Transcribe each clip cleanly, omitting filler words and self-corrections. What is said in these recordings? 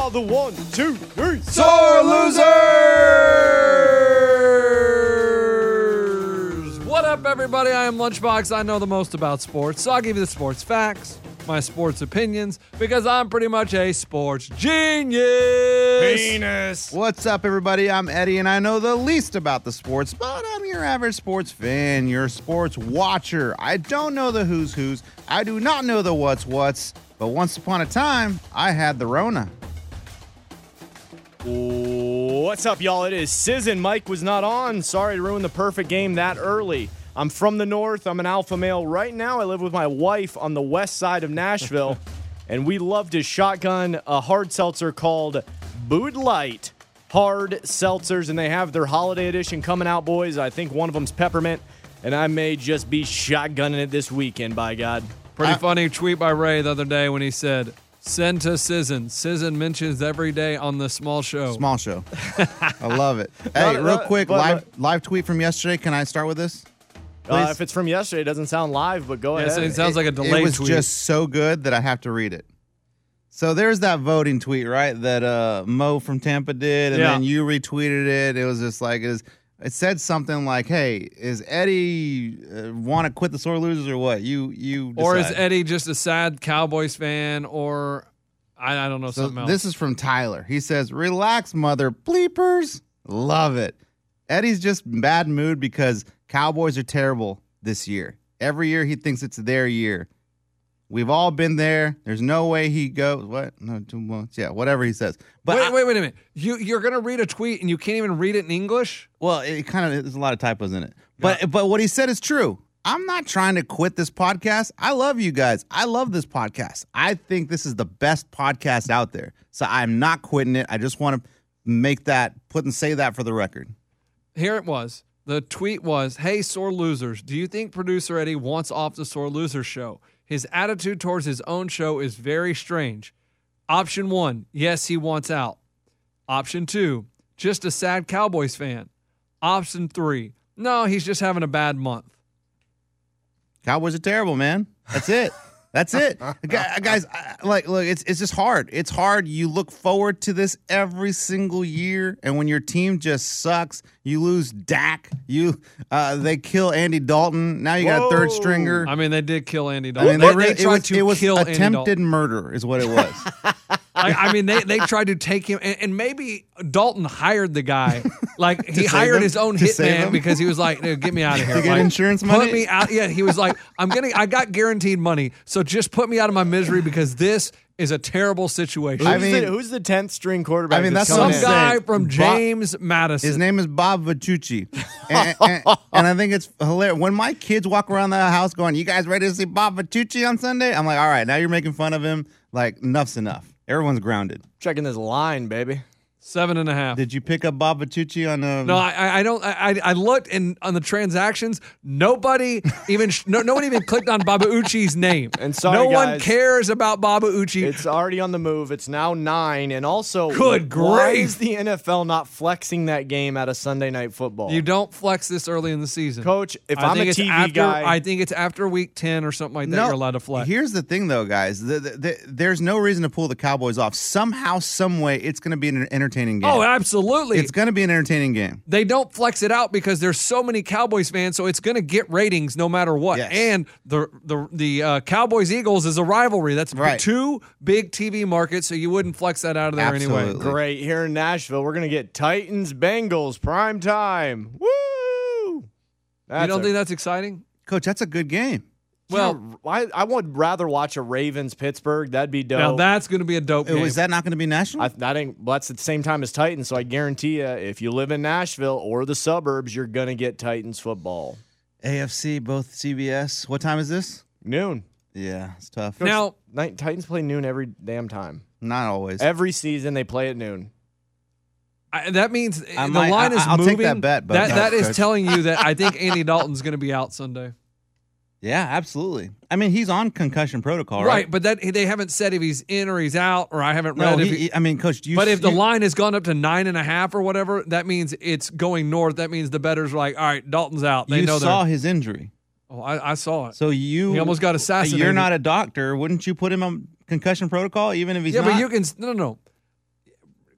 are the 1, 2, 3 Sore Losers! What up, everybody? I am Lunchbox. I know the most about sports, so I'll give you the sports facts, my sports opinions, because I'm pretty much a sports genius. Penis. What's up, everybody? I'm Eddie, and I know the least about the sports, but I'm your average sports fan, your sports watcher. I don't know the who's who's. I do not know the what's, but once upon a time, I had the Rona. What's up, y'all? It is Sizz and Mike was not on. Sorry to ruin the perfect game that early. I'm from the north. I'm an alpha male. Right now, I live with my wife on the west side of Nashville, and we love to shotgun a hard seltzer called Bud Light Hard Seltzers, and they have their holiday edition coming out, boys. I think one of them's peppermint, and I may just be shotgunning it this weekend, by God. Pretty funny tweet by Ray the other day when he said, send to Sizzin. Sizzin mentions every day on the small show. Small show. I love it. Hey, real quick, live tweet from yesterday. Can I start with this? If it's from yesterday, it doesn't sound live, but go ahead. It sounds like a delayed tweet. It was just so good that I have to read it. So there's that voting tweet, right, that Mo from Tampa did, and then you retweeted it. It was just like, it said something like, hey, is Eddie want to quit the Sore Losers or what? You decide. Or is Eddie just a sad Cowboys fan, or I don't know, something else. This is from Tyler. He says, relax, mother bleepers. Love it. Eddie's just in bad mood because Cowboys are terrible this year. Every year he thinks it's their year. We've all been there. There's no way he goes. What? No, 2 months. Yeah, whatever he says. But wait a minute. You're gonna read a tweet and you can't even read it in English? Well, it kind of there's a lot of typos in it. But what he said is true. I'm not trying to quit this podcast. I love you guys. I love this podcast. I think this is the best podcast out there. So I'm not quitting it. I just want to say that for the record. Here it was. The tweet was, hey, Sore Losers, do you think producer Eddie wants off the Sore Losers show? His attitude towards his own show is very strange. Option 1, yes, he wants out. Option 2, just a sad Cowboys fan. Option 3, no, he's just having a bad month. Cowboys are terrible, man. That's it. That's it. Guys, look, it's just hard. It's hard. You look forward to this every single year, and when your team just sucks, you lose Dak. They kill Andy Dalton. Now you got a third stringer. I mean, they did kill Andy Dalton. It was attempted murder is what it was. I mean, they tried to take him, and maybe Dalton hired the guy. Like, he hired his own hitman because he was like, get me out of here. To get insurance money? Put me out. Yeah, he was like, I got guaranteed money, so just put me out of my misery because this is a terrible situation. Who's the 10th string quarterback? I mean, that's some some guy from James Madison. His name is Bob Vitucci. and I think it's hilarious. When my kids walk around the house going, you guys ready to see Bob Vitucci on Sunday? I'm like, all right, now you're making fun of him. Like, enough's enough. Everyone's grounded. Checking this line, baby. 7.5. Did you pick up Bob Vitucci on No, I don't. I looked on the transactions. Nobody even no one even clicked on Baba Uchi's name. And sorry, no guys, one cares about Baba Uchi. It's already on the move. It's now 9, and also, Good why grief. is the NFL not flexing that game out of Sunday Night Football? You don't flex this early in the season, Coach. If I'm a TV guy, I think it's after week 10 or something like that. You're allowed to flex. Here's the thing, though, guys. There's no reason to pull the Cowboys off. Somehow, some way, it's going to be an entertaining game. Oh, absolutely. It's going to be an entertaining game. They don't flex it out because there's so many Cowboys fans, so it's going to get ratings no matter what. Yes. And the Cowboys-Eagles is a rivalry. That's right. 2 big TV markets, so you wouldn't flex that out of there anyway. Absolutely. great. Here in Nashville, we're going to get Titans-Bengals prime time. Woo! You don't think that's exciting? Coach, that's a good game. Well, I would rather watch a Ravens-Pittsburgh. That'd be dope. Now that's going to be a dope game. Is that not going to be national? That's at the same time as Titans, so I guarantee you, if you live in Nashville or the suburbs, you're going to get Titans football. AFC, both CBS. What time is this? Noon. Yeah, it's tough. Now, Titans play noon every damn time. Not always. Every season, they play at noon. that means the line is I'll moving. take that bet. But that is Coach. telling you that I think Andy Dalton's going to be out Sunday. Yeah, absolutely. I mean, he's on concussion protocol, Right, but they haven't said if he's in or he's out, or I haven't read No, if I mean, Coach, but if the line has gone up to 9.5 or whatever, that means it's going north. That means the bettors are like, all right, Dalton's out. They know saw his injury. Oh, I saw it. So he almost got assassinated. You're not a doctor. Wouldn't you put him on concussion protocol even if he's not? Yeah, but you can no.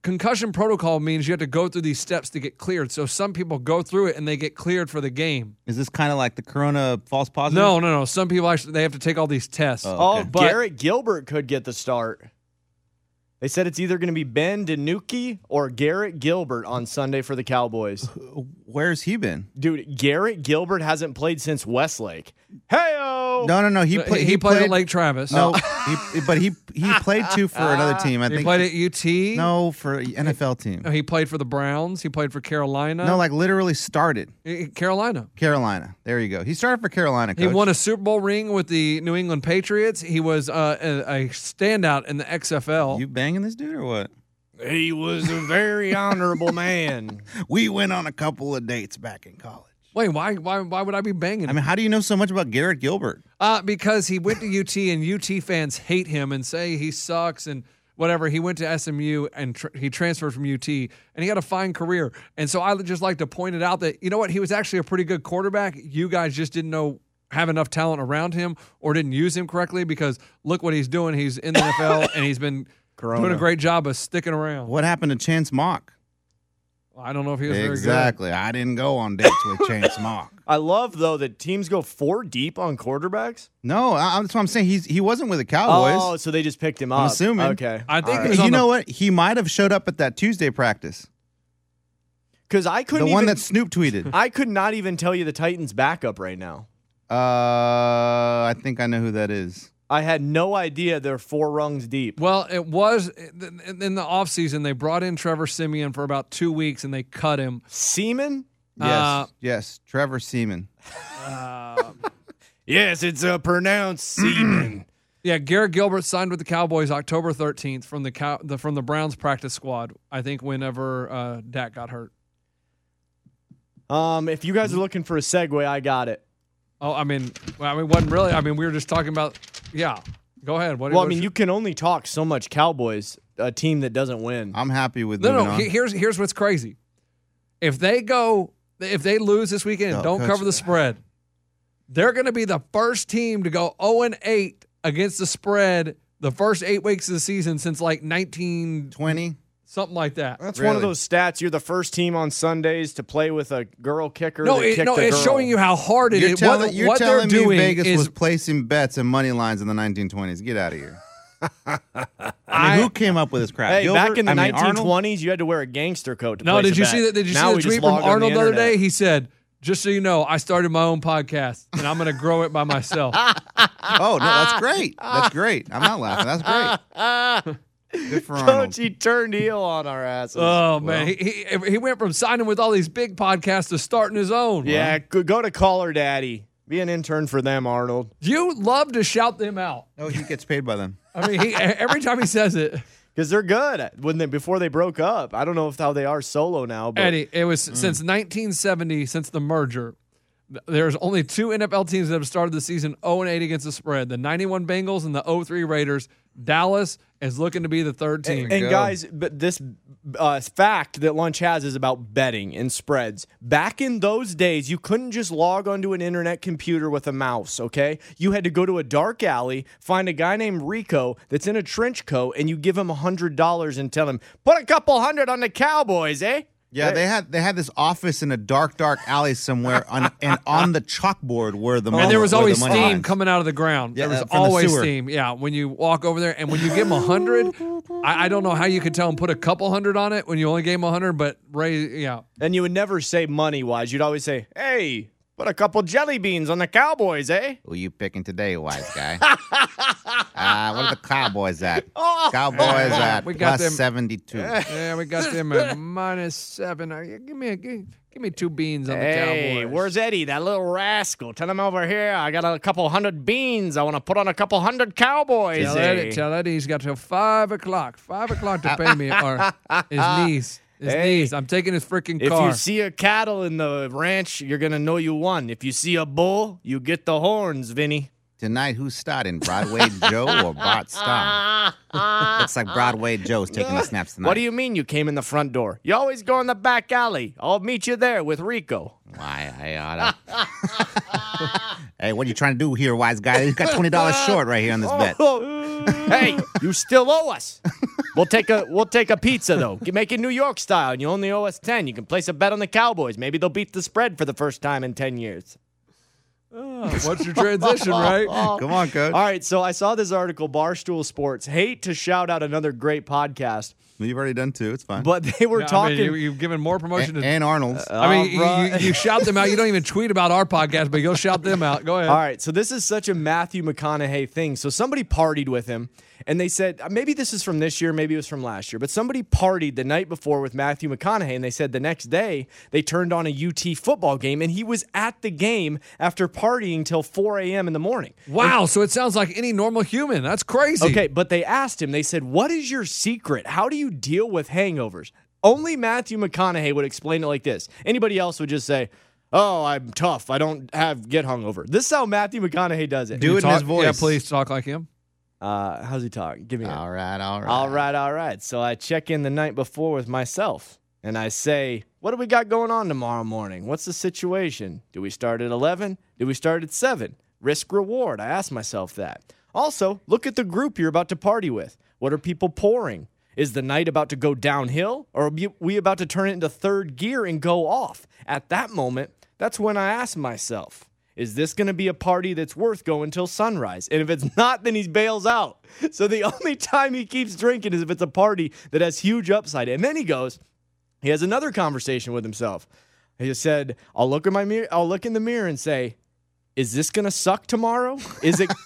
concussion protocol means you have to go through these steps to get cleared. So some people go through it and they get cleared for the game. Is this kind of like the Corona false positive? No. Some people actually they have to take all these tests. Oh. But- Garrett Gilbert could get the start. They said it's either going to be Ben DiNucci or Garrett Gilbert on Sunday for the Cowboys. Where's he been? Dude, Garrett Gilbert hasn't played since Westlake. Hey-o! No. He played at Lake Travis. No, but he played too for another team. I He think played at UT. No, for an NFL team. He played for the Browns. He played for Carolina. No, like literally started Carolina. There you go. He started for Carolina. Coach. He won a Super Bowl ring with the New England Patriots. He was a standout in the XFL. You banging this dude or what? He was a very honorable man. We went on a couple of dates back in college. Wait, why would I be banging him? I mean, how do you know so much about Garrett Gilbert? Because he went to UT and UT fans hate him and say he sucks and whatever. He went to SMU and he transferred from UT and he had a fine career. And so I would just like to point it out that, you know what, he was actually a pretty good quarterback. You guys just didn't have enough talent around him or didn't use him correctly because look what he's doing. He's in the NFL and he's been doing a great job of sticking around. What happened to Chance Mock? I don't know if he was very good. Exactly. I didn't go on dates with Chance Mock. I love, though, that teams go 4 deep on quarterbacks. No, that's what I'm saying. He wasn't with the Cowboys. Oh, so they just picked him up. I'm assuming. Okay. I think All it was You on know what? He might have showed up at that Tuesday practice. Because I couldn't The one even, that Snoop tweeted. I could not even tell you the Titans' backup right now. I think I know who that is. I had no idea they're 4 rungs deep. Well, it was in the offseason. They brought in Trevor Siemian for about 2 weeks and they cut him. Seaman? Yes, Trevor Seaman. Yes, it's pronounced Seaman. Yeah, Garrett Gilbert signed with the Cowboys October 13th from the Browns practice squad. I think whenever Dak got hurt. If you guys are looking for a segue, I got it. Oh, I mean, wasn't really. I mean, we were just talking about. Yeah, go ahead. You can only talk so much Cowboys, a team that doesn't win. I'm happy with No. moving on. Here's what's crazy. If they lose this weekend and don't Coach, cover the spread, they're going to be the first team to go 0-8 against the spread the first 8 weeks of the season since like 20. something like that. That's one of those stats. You're the first team on Sundays to play with a girl kicker. It's showing you how hard it is. You're What telling they're me doing Vegas is was placing bets and money lines in the 1920s. Get out of here. I mean, who came up with this crap? Hey, Gilbert? back in the Arnold? 1920s, you had to wear a gangster coat to No, place did a you bet. see that? Did you Now see we the tweet just from log on Arnold the other internet. day? He said, "Just so you know, I started my own podcast and I'm going to grow it by myself." Oh, no, that's great. That's great. I'm not laughing. That's great. Good for Arnold. Coach, he turned heel on our asses. Oh man, he went from signing with all these big podcasts to starting his own. Yeah, go to Caller Daddy. Be an intern for them, Arnold. You love to shout them out. No, he gets paid by them. I mean, every time he says it. Because they're good before they broke up. I don't know how they are solo now. But Eddie, it was since 1970, since the merger. There's only 2 NFL teams that have started the season 0-8 against the spread: the 91 Bengals and the 03 Raiders. Dallas is looking to be the third team. And guys, but this fact that Lunch has is about betting and spreads. Back in those days, you couldn't just log onto an internet computer with a mouse, okay? You had to go to a dark alley, find a guy named Rico that's in a trench coat, and you give him $100 and tell him, put a couple hundred on the Cowboys, eh? Yeah, they had this office in a dark alley somewhere, and on the chalkboard were the money. And there was were the always money steam lines. coming out of the ground. Yeah, there was from the always sewer. steam. Yeah, when you walk over there, and when you give them 100, I don't know how you could tell them put a couple hundred on it when you only gave them 100, but And you would never say money-wise. You'd always say, hey, put a couple jelly beans on the Cowboys, eh? Who you picking today, wise guy? What are the Cowboys at? Cowboys at we got plus them. 72. Yeah, we got them at -7. Give me 2 beans on the Hey, Cowboys. where's Eddie, that little rascal? Tell him over here. I got a couple hundred beans. I want to put on a couple hundred Cowboys. Tell Eddie he's got till 5 o'clock. 5 o'clock to pay me, or his niece. His niece. I'm taking his freaking If car. you see a cattle in the ranch, you're going to know you won. If you see a bull, you get the horns, Vinny. Tonight, who's starting? Broadway Joe or Bart Starr? Looks like Broadway Joe's taking the snaps tonight. What do you mean you came in the front door? You always go in the back alley. I'll meet you there with Rico. Why, I oughta. Hey, what are you trying to do here, wise guy? You got $20 short right here on this bet. Hey, you still owe us. We'll take a pizza though. Make it New York style, and you only owe us 10. You can place a bet on the Cowboys. Maybe they'll beat the spread for the first time in 10 years. What's your transition, right? Come on, Coach. All right, so I saw this article, Barstool Sports. Hate to shout out another great podcast, You've already done 2. It's fine. but they were talking. you've given more promotion to. And Arnold's. You shout them out. You don't even tweet about our podcast, but you'll shout them out. Go ahead. All right, so this is such a Matthew McConaughey thing. So somebody partied with him, and they said, maybe this is from this year, maybe it was from last year, but somebody partied the night before with Matthew McConaughey, and they said the next day they turned on a UT football game, and he was at the game after partying till 4 a.m. in the morning. Wow, so it sounds like any normal human. That's crazy. Okay, but they asked him, they said, what is your secret? How do you deal with hangovers? Only Matthew McConaughey would explain it like this. Anybody else would just say, oh, I'm tough. I don't get hungover. This is how Matthew McConaughey does it. Do it in his voice. Yeah, please talk like him. How's he talk? Give me All right. All right. So I check in the night before with myself, and I say, what do we got going on tomorrow morning? What's the situation? Do we start at 11? Do we start at 7? Risk reward. I ask myself that. Also, look at the group you're about to party with. What are people pouring? Is the night about to go downhill, or are we about to turn it into third gear and go off? At that moment, that's when I ask myself, is this going to be a party that's worth going till sunrise? And if it's not, then he bails out. So the only time he keeps drinking is if it's a party that has huge upside. And then he has another conversation with himself. He said, I'll look in the mirror and say, is this going to suck tomorrow? Is it?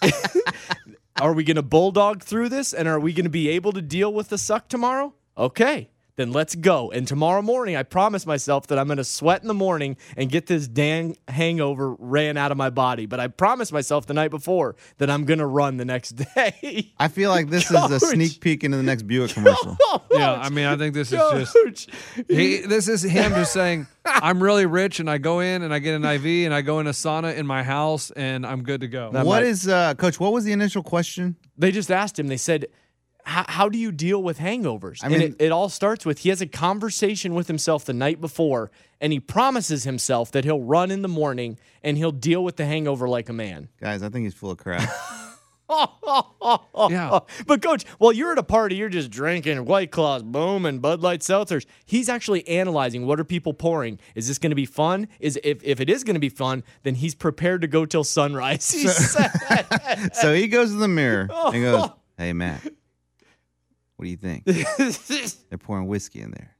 Are we going to bulldog through this? And are we going to be able to deal with the suck tomorrow? Okay, then let's go. And tomorrow morning, I promise myself that I'm going to sweat in the morning and get this dang hangover ran out of my body. But I promised myself the night before that I'm going to run the next day. I feel like this is a sneak peek into the next Buick commercial. Yeah, I mean, I think this is just this is him just saying, I'm really rich, and I go in and I get an IV and I go in a sauna in my house and I'm good to go. Coach, what was the initial question? They just asked him, they said, how do you deal with hangovers? I mean, and it all starts with he has a conversation with himself the night before, and he promises himself that he'll run in the morning and he'll deal with the hangover like a man. Guys, I think he's full of crap. Yeah. But, Coach, while you're at a party, you're just drinking White Claws, boom, and Bud Light seltzers. He's actually analyzing what are people pouring. Is this going to be fun? If it is going to be fun, then he's prepared to go till sunrise. He said. So he goes to the mirror and goes, hey, Matt, what do you think? They're pouring whiskey in there.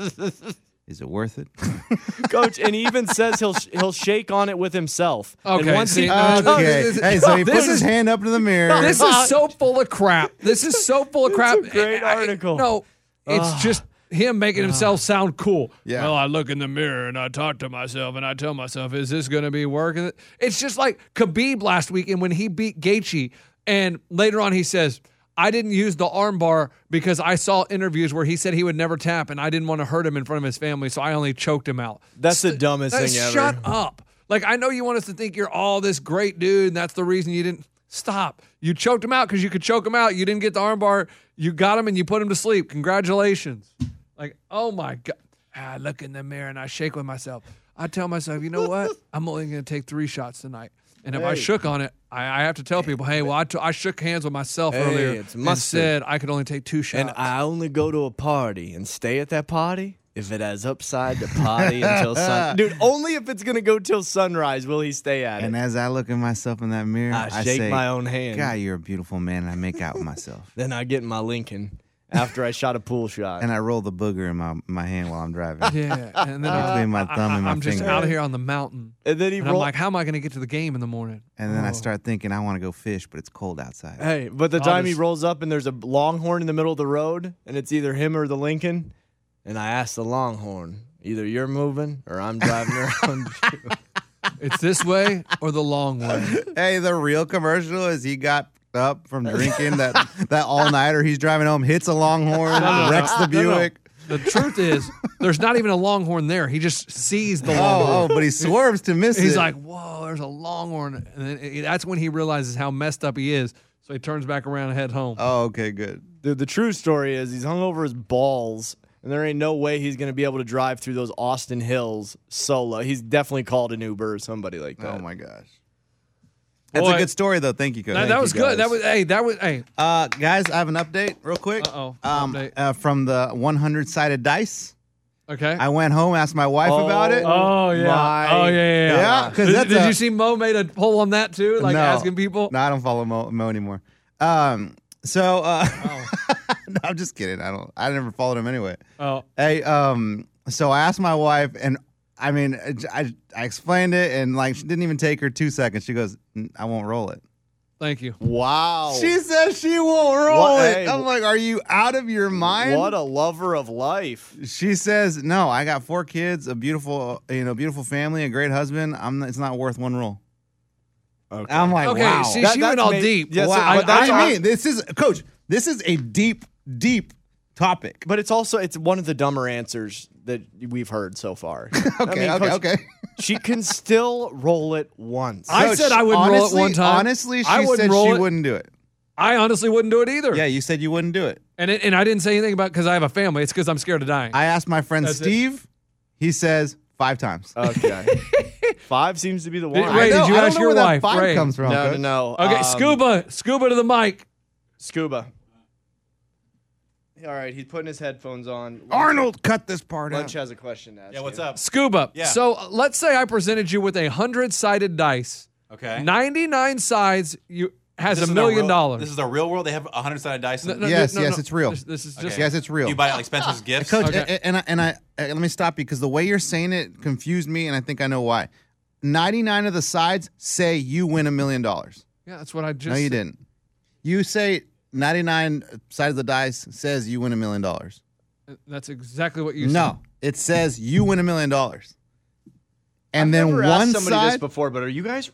Is it worth it? Coach, and he even says he'll shake on it with himself. Okay, And once he Okay. Hey, so he puts his hand up to the mirror. This is so full of crap. This is so full of crap. a great article. No, it's just him making himself sound cool. Yeah. Well, I look in the mirror and I talk to myself and I tell myself, is this going to be working? It's just like Khabib last weekend when he beat Gaethje, and later on he says, I didn't use the armbar because I saw interviews where he said he would never tap, and I didn't want to hurt him in front of his family, so I only choked him out. That's the dumbest thing ever. Shut up. Like, I know you want us to think you're all this great dude, and that's the reason you didn't. Stop. You choked him out because you could choke him out. You didn't get the armbar. You got him, and you put him to sleep. Congratulations. Like, oh, my God. I look in the mirror, and I shake with myself. I tell myself, you know what? I'm only going to take 3 shots tonight. And if I shook on it, I have to tell people, hey, well, I shook hands with myself earlier it's and mustard. said I could only take 2 shots. And I only go to a party and stay at that party if it has upside to party until sun. Dude, only if it's going to go till sunrise will he stay at And it. as I look at myself in that mirror, I I shake say, my own hand. God, you're a beautiful man. And I make out with myself. Then I get in my Lincoln after I shot a pool shot. And I roll the booger in my hand while I'm driving. yeah. And then Between my thumb and my I'm just finger. out here on the mountain. And then he And I'm roll- like, how am I going to get to the game in the morning? And then I start thinking, I want to go fish, but it's cold outside. Hey, but the I'll time he just- rolls up and there's a Longhorn in the middle of the road, and it's either him or the Lincoln, and I ask the Longhorn, either you're moving or I'm driving around you. It's this way or the long way. Hey, the real commercial is he got up from drinking that all-nighter. He's driving home, hits a Longhorn, wrecks the Buick. The truth is, there's not even a Longhorn there. He just sees the Longhorn. But he swerves to miss it. He's like, whoa, there's a Longhorn. And then that's when he realizes how messed up he is. So he turns back around and head home. oh, okay, good. Dude, the true story is he's hung over his balls, and there ain't no way he's going to be able to drive through those Austin hills solo. He's definitely called an Uber or somebody like that. Oh, my gosh. That's Boy. a good story, though. Thank you, Coach. That was you, good. guys. That was hey. Guys, I have an update real quick. Update. From the 100-sided dice. Okay. I went home, asked my wife about it. Oh yeah. My Yeah, because that's Did you see Mo made a poll on that too? Like No. asking people? No, I don't follow Mo anymore. No, I'm just kidding. I never followed him anyway. Oh. Hey, so I asked my wife, and I mean, I explained it, and like she didn't even take her 2 seconds. She goes, "I won't roll it." Thank you. Wow. She says she won't roll What- it. hey, I'm like, "Are you out of your mind?" What a lover of life. She says, "No, I got 4 kids, a beautiful family, a great husband. It's not worth one roll." Okay. I'm like, Okay, wow. see, That- she went that's all made- deep. yes, Wow. but that's What do all- you mean? This is Coach. This is a deep topic. But it's one of the dumber answers that we've heard so far. Okay, Coach, okay. She can still roll it once. I said I wouldn't roll it one time. Honestly, I she wouldn't said roll she it. wouldn't do it. I honestly wouldn't do it either. Yeah, you said you wouldn't do it. And I didn't say anything about because I have a family. It's because I'm scared of dying. I asked my friend That's it. Steve. He says 5 times. Okay. 5 seems to be the one. Ray, did you I don't ask know your where that wife, 5 Ray? comes from. No, Coach. no. Okay, scuba to the mic. Scuba. All right, he's putting his headphones on. Arnold, cut this part Lunch out. has a question to ask. Yeah, what's you. up? Scuba. Yeah. So let's say I presented you with 100-sided dice. Okay. 99 sides has This $1 is million. This is the real world. They have 100-sided dice. No, Yes, it's real. This is Okay. just Yes, it's real. You buy it like Spencer's gifts. Coach, Okay. and I let me stop you because the way you're saying it confused me, and I think I know why. 99 of the sides say you win $1 million. Yeah, that's what I just No, you didn't. You say 99 sides of the dice says you win $1 million. That's exactly what you said. No, it says you win $1 million. And I've then never one asked somebody this side. before, but are you guys?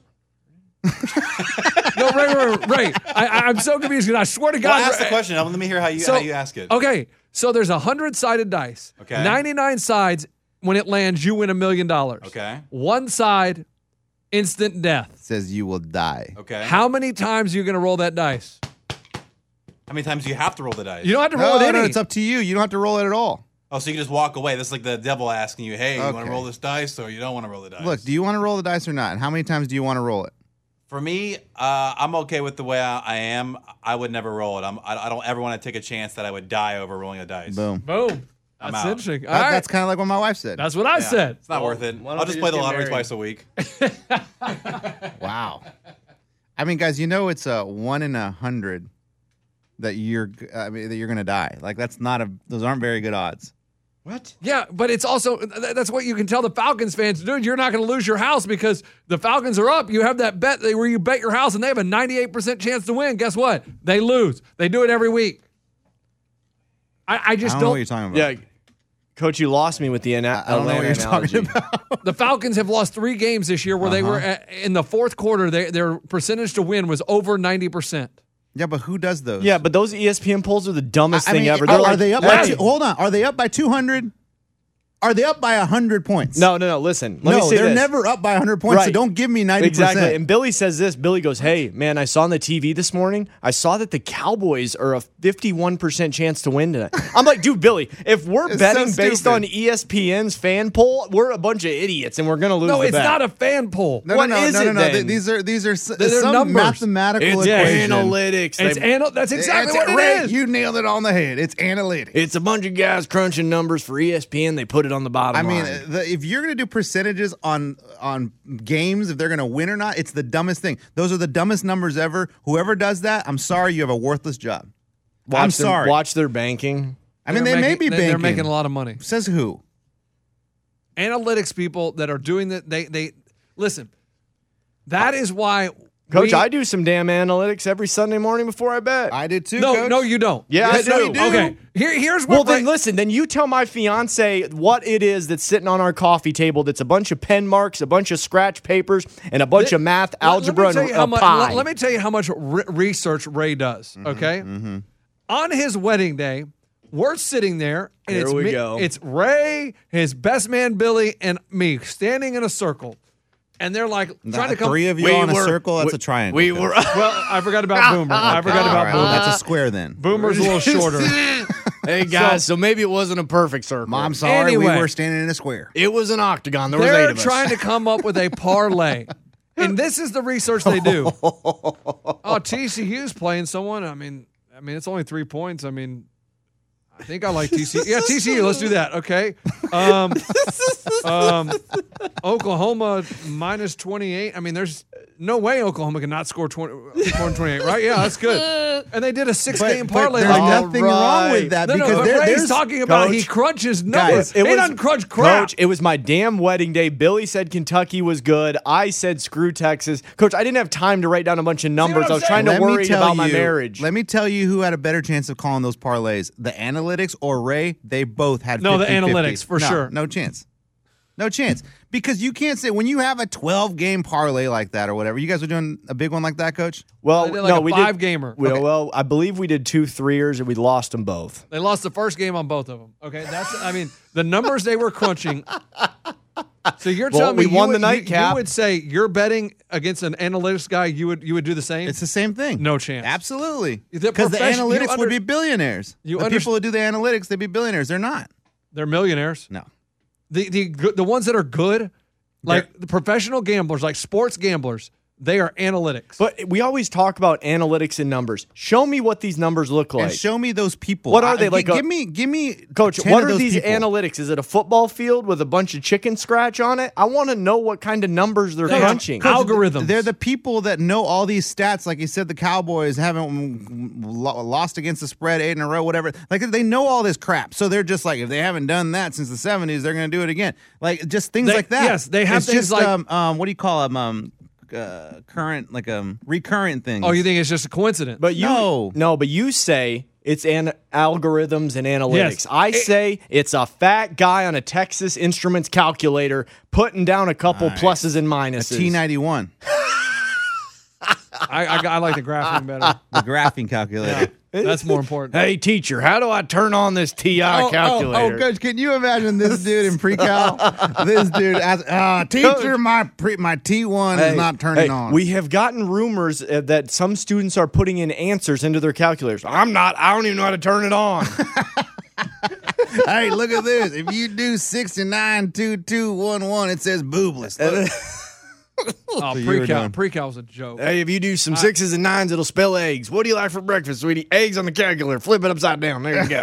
No, Ray. I'm so confused because I swear to God. Well, ask the question. Let me hear how you ask it. Okay, so there's 100-sided dice. Okay. 99 sides. When it lands, you win $1 million. Okay. One side, instant death. Says you will die. Okay. How many times are you going to roll that dice? How many times do you have to roll the dice? You don't have to roll No, it any. it's up to you. You don't have to roll it at all. Oh, so you can just walk away. This is like the devil asking you, hey, you want Okay. to roll this dice or you don't want to roll the dice? Look, do you want to roll the dice or not? And how many times do you want to roll it? For me, I'm okay with the way I am. I would never roll it. I don't ever want to take a chance that I would die over rolling a dice. Boom. Boom. I'm That's out. interesting. All That- right. That's kind of like what my wife said. That's what I Yeah, said. It's not Well, worth it. why don't I'll we just just play the get lottery married? twice a week. Wow. I mean, guys, you know it's a 1 in 100 that you're gonna die. Like those aren't very good odds. What? Yeah, but it's also that's what you can tell the Falcons fans, dude. You're not going to lose your house because the Falcons are up. You have that bet where you bet your house and they have a 98% chance to win. Guess what? They lose. They do it every week. I just I don't know don't. what you're talking about. Yeah, Coach, you lost me with the I don't know what you're talking about. The Falcons have lost 3 games this year where they were in the fourth quarter. Their percentage to win was over 90%. Yeah, but who does those? Yeah, but those ESPN polls are the dumbest thing ever. Are they up by hey. hold on. Are they up by 200? Are they up by 100 points? No. Listen. Let me No, say they're this. never up by 100 points, so Right. don't give me 90%. Exactly. And Billy says this. Billy goes, hey, man, I saw on the TV this morning, I saw that the Cowboys are a 51% chance to win tonight. I'm like, dude, Billy, if we're It's betting so based stupid. on ESPN's fan poll, we're a bunch of idiots and we're going to lose No, the it's bet. not a fan poll. No, What no, is no, it no, no. then? These are They're some numbers. mathematical It's equation. analytics. That's exactly what Ray, it is. You nailed it on the head. It's analytics. It's a bunch of guys crunching numbers for ESPN. They put it on the bottom I mean, line. if you're going to do percentages on games, if they're going to win or not, it's the dumbest thing. Those are the dumbest numbers ever. Whoever does that, I'm sorry, you have a worthless job. I'm sorry. Watch their banking. I mean, they may be banking. They're making a lot of money. Says who? Analytics people that are doing that. They listen. That is why, Coach, I do some damn analytics every Sunday morning before I bet. I did too. No, Coach. no, you don't. Yeah, Yes, I do. no, you do. Okay, here's Well, what. then listen. Then you tell my fiance what it is that's sitting on our coffee table. That's a bunch of pen marks, a bunch of scratch papers, and a bunch of math, algebra, and a pie. Let me tell you how much research Ray does. Okay, on his wedding day, we're sitting there, and Here it's we me, go. it's Ray, his best man Billy, and me standing in a circle, and they're like trying to come. 3 of you on a circle. That's a triangle. We were. Well, I forgot about Boomer. I forgot All about right, Boomer. well, that's a square then. Boomer's a little shorter. Hey guys, so maybe it wasn't a perfect circle. Mom, sorry, we Anyway. were standing in a square. It was an octagon. There was 8 They're of us. trying to come up with a parlay. And this is the research they do. Oh, TCU's playing someone. I mean, it's only 3 points. I mean, I think I like TCU. Yeah, TCU. Let's do that. Okay. Oklahoma minus 28. I mean, there's no way Oklahoma can not score 28, right? Yeah, that's good. And they did a 6-game parlay There's like that. nothing wrong with that No, because but there's Ray's talking about Coach, he crunches numbers. Guys, He doesn't crunch crap. Coach, it was my damn wedding day. Billy said Kentucky was good. I said screw Texas. Coach, I didn't have time to write down a bunch of numbers. what I I'm was trying to Let me worry tell about my you- marriage. Let me tell you who had a better chance of calling those parlays. The analytics or Ray, they both had No, the 50-50. analytics, for No, sure. No chance. No chance. Because you can't say, when you have a 12-game parlay like that or whatever, you guys are doing a big one like that, Coach? Well, They did like no, a we 5-gamer. did. Okay. Well, I believe we did 2 3-ers and we lost them both. They lost the first game on both of them. Okay, the numbers they were crunching. So you're Well, telling me we won the you nightcap. would say you're betting against an analytics guy. You would do the same. It's the same thing. No chance. Absolutely. The Because the profession- you analytics would be billionaires. you The people who do the analytics, they'd be billionaires. They're not. They're millionaires. No. The ones that are good, like the professional gamblers, like sports gamblers, they are analytics. But we always talk about analytics and numbers. Show me what these numbers look like. And show me those people. What are they, like Give a- me, Coach, 10 what of are those these people. analytics? Is it a football field with a bunch of chicken scratch on it? I want to know what kind of numbers they're Coach, crunching. Coach, algorithms. They're the people that know all these stats. Like you said, the Cowboys haven't lost against the spread 8 in a row, whatever. Like they know all this crap. So they're just like, if they haven't done that since the 70s, they're going to do it again. Like just things like that. yes, they have it's things just, like- what do you call them? Current, like recurrent things. Oh, you think it's just a coincidence? But you No. but you say it's algorithms and analytics. Yes. I say it's a fat guy on a Texas Instruments calculator putting down a couple pluses and minuses. T91, I like the graphing better. the graphing calculator. That's more important. Hey teacher, how do I turn on this TI calculator? Oh, Coach, can you imagine this dude in pre-cal? This dude asks, teacher, my T1 is not turning on. We have gotten rumors that some students are putting in answers into their calculators. I don't even know how to turn it on. Hey, look at this. If you do 692211, it says boobless. Look. Oh, So you were doing- pre-cal's a joke. Hey, if you do some 6s and 9s, it'll spell eggs. What do you like for breakfast, sweetie? Eggs on the calculator. Flip it upside down. There you go.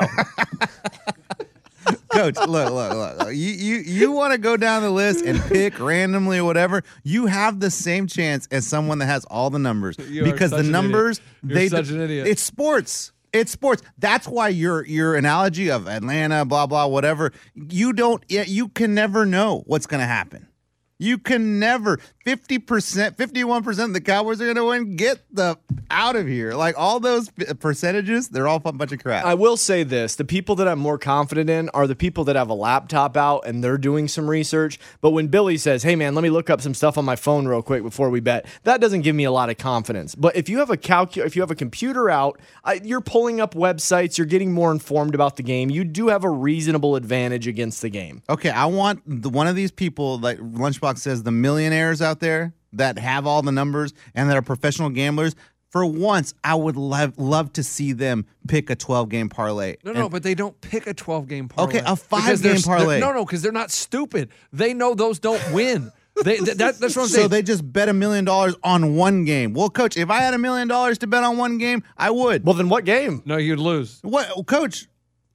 Coach, look. You want to go down the list and pick randomly or whatever, you have the same chance as someone that has all the numbers. You are because such the an numbers, idiot. You're such an idiot. It's sports. It's sports. That's why your analogy of Atlanta, blah, blah, whatever, you can never know what's going to happen. You can never. 50%, 51% of the Cowboys are going to win. Get the out of here. Like all those percentages, they're all a bunch of crap. I will say this. The people that I'm more confident in are the people that have a laptop out and they're doing some research. But when Billy says, hey, man, let me look up some stuff on my phone real quick before we bet, that doesn't give me a lot of confidence. But if you have a computer out, you're pulling up websites, you're getting more informed about the game. You do have a reasonable advantage against the game. Okay, I want one of these people, like Lunchbox says, the millionaires out there that have all the numbers and that are professional gamblers. For once, I would love to see them pick a 12-game parlay. No, but they don't pick a 12-game parlay. Okay, a Because 5-game parlay. No, because they're not stupid. They know those don't win. That's what I'm So saying. they just bet $1 million on one game. Well, Coach, if I had $1 million to bet on one game, I would. Well, then what game? No, you'd lose. What, Coach?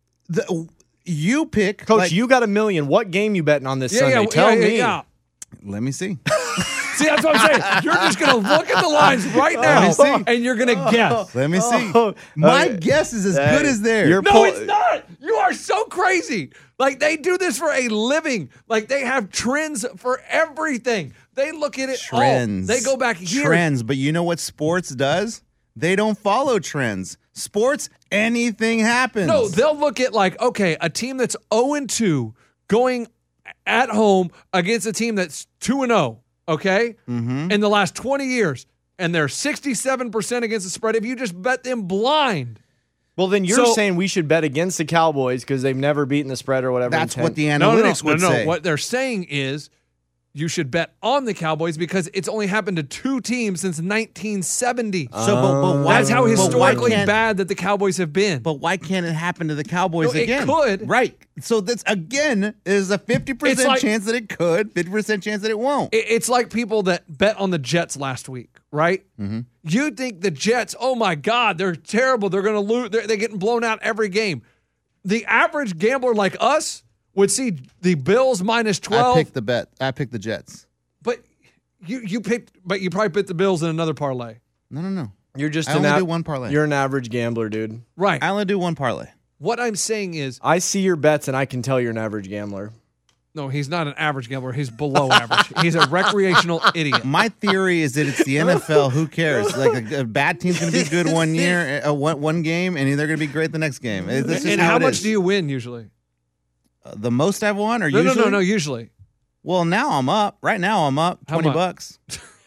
You pick. Coach, like- you got $1 million. What game you betting on this Sunday? Tell me. Yeah. Let me see. See, that's what I'm saying. You're just going to look at the lines right now, me see. and you're going to guess. Let me see. Oh, My okay. guess is as Hey, good as theirs. you're- No, it's not. You are so crazy. Like, they do this for a living. Like, they have trends for everything. They look at it Trends. all. They go back here. Trends. But you know what sports does? They don't follow trends. Sports, anything happens. No, they'll look at, like, okay, a team that's 0-2 going at home against a team that's 2-0, okay, in the last 20 years, and they're 67% against the spread if you just bet them blind. Well, then you're So- saying we should bet against the Cowboys because they've never beaten the spread or whatever. That's in 10. what the analytics would say. What they're saying is you should bet on the Cowboys because it's only happened to 2 teams since 1970. But why? That's how but why historically can't- bad that the Cowboys have been. But why can't it happen to the Cowboys No, it again? could. Right. So that's again is a 50% It's like- chance that it could, 50% chance that it won't. It's like people that bet on the Jets last week, right? Mm-hmm. You think the Jets, oh my God, they're terrible. They're going to lose. They're getting blown out every game. The average gambler like us would see the Bills minus 12. I picked the bet. I picked the Jets. But you probably picked the Bills in another parlay. No. You're just I only do one parlay. You're an average gambler, dude. Right. I only do one parlay. What I'm saying is, I see your bets and I can tell you're an average gambler. no, he's not an average gambler. He's below average. He's a recreational idiot. My theory is that it's the NFL. Who cares? Like a bad team's going to be good one year, one game, and they're going to be great the next game. That's just And how how it much is. do you win usually? The most I've won, or No, usually? no, usually. Well, now I'm up. Right now I'm up How $20.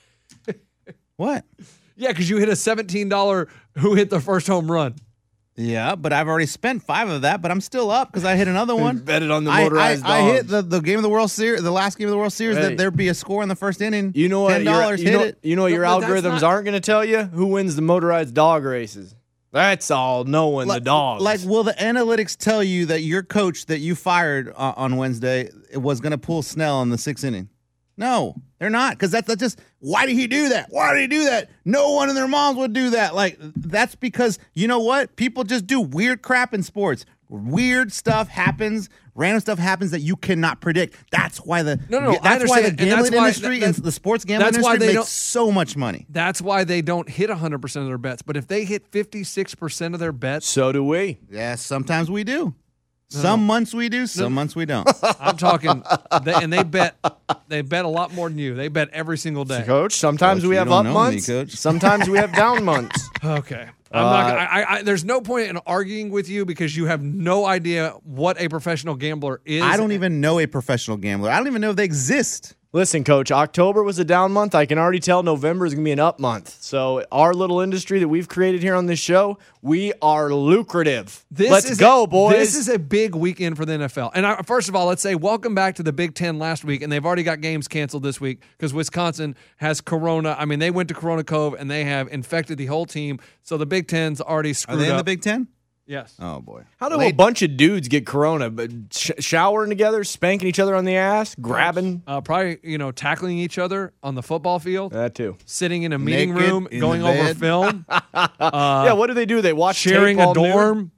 What? Yeah, because you hit a $17 who hit the first home run. Yeah, but I've already spent 5 of that, but I'm still up because I hit another one. Bet it on the I motorized hit dogs. the game of the World Series, the last game of the World Series, Hey. that there'd be a score in the first inning. You know what? $10, you hit know, it. You know what No, your but that's algorithms not- aren't going to tell you? Who wins the motorized dog races? That's all. Knowing the dogs. Like, will the analytics tell you that your coach that you fired on Wednesday was going to pull Snell in the 6th inning? No, they're not, because that's just, why did he do that? Why did he do that? No one in their moms would do that. Like, that's because, you know what? People just do weird crap in sports. Weird stuff happens. Random stuff happens that you cannot predict. That's why the No, I that's why understand the it, and gambling that's why- industry and the sports gambling that's why industry they makes don't- so much money. That's why they don't hit 100% of their bets. But if they hit 56% of their bets, so do we. Yes, sometimes we do. Some months we do, some months we don't. I'm talking, and they bet a lot more than you. They bet every single day. Coach, sometimes Coach, we you have don't up know me, months. Coach. Sometimes we have down months. Okay. I'm not. I there's no point in arguing with you because you have no idea what a professional gambler is. I don't even know a professional gambler. I don't even know if they exist. Listen, Coach, October was a down month. I can already tell November is going to be an up month. So our little industry that we've created here on this show, we are lucrative. Let's go, boys. This is a big weekend for the NFL. And first of all, let's say welcome back to the Big Ten last week, and they've already got games canceled this week because Wisconsin has Corona. I mean, they went to Corona Cove, and they have infected the whole team. So the Big Ten's already Are screwed they in up. the Big Ten? Yes. Oh boy. How do a bunch of dudes get corona? But showering together, spanking each other on the ass, grabbing? Probably, tackling each other on the football field, That too. sitting in a meeting Naked room, in going the over bed. film, Yeah, what do? They watch sharing tape a all noon? dorm.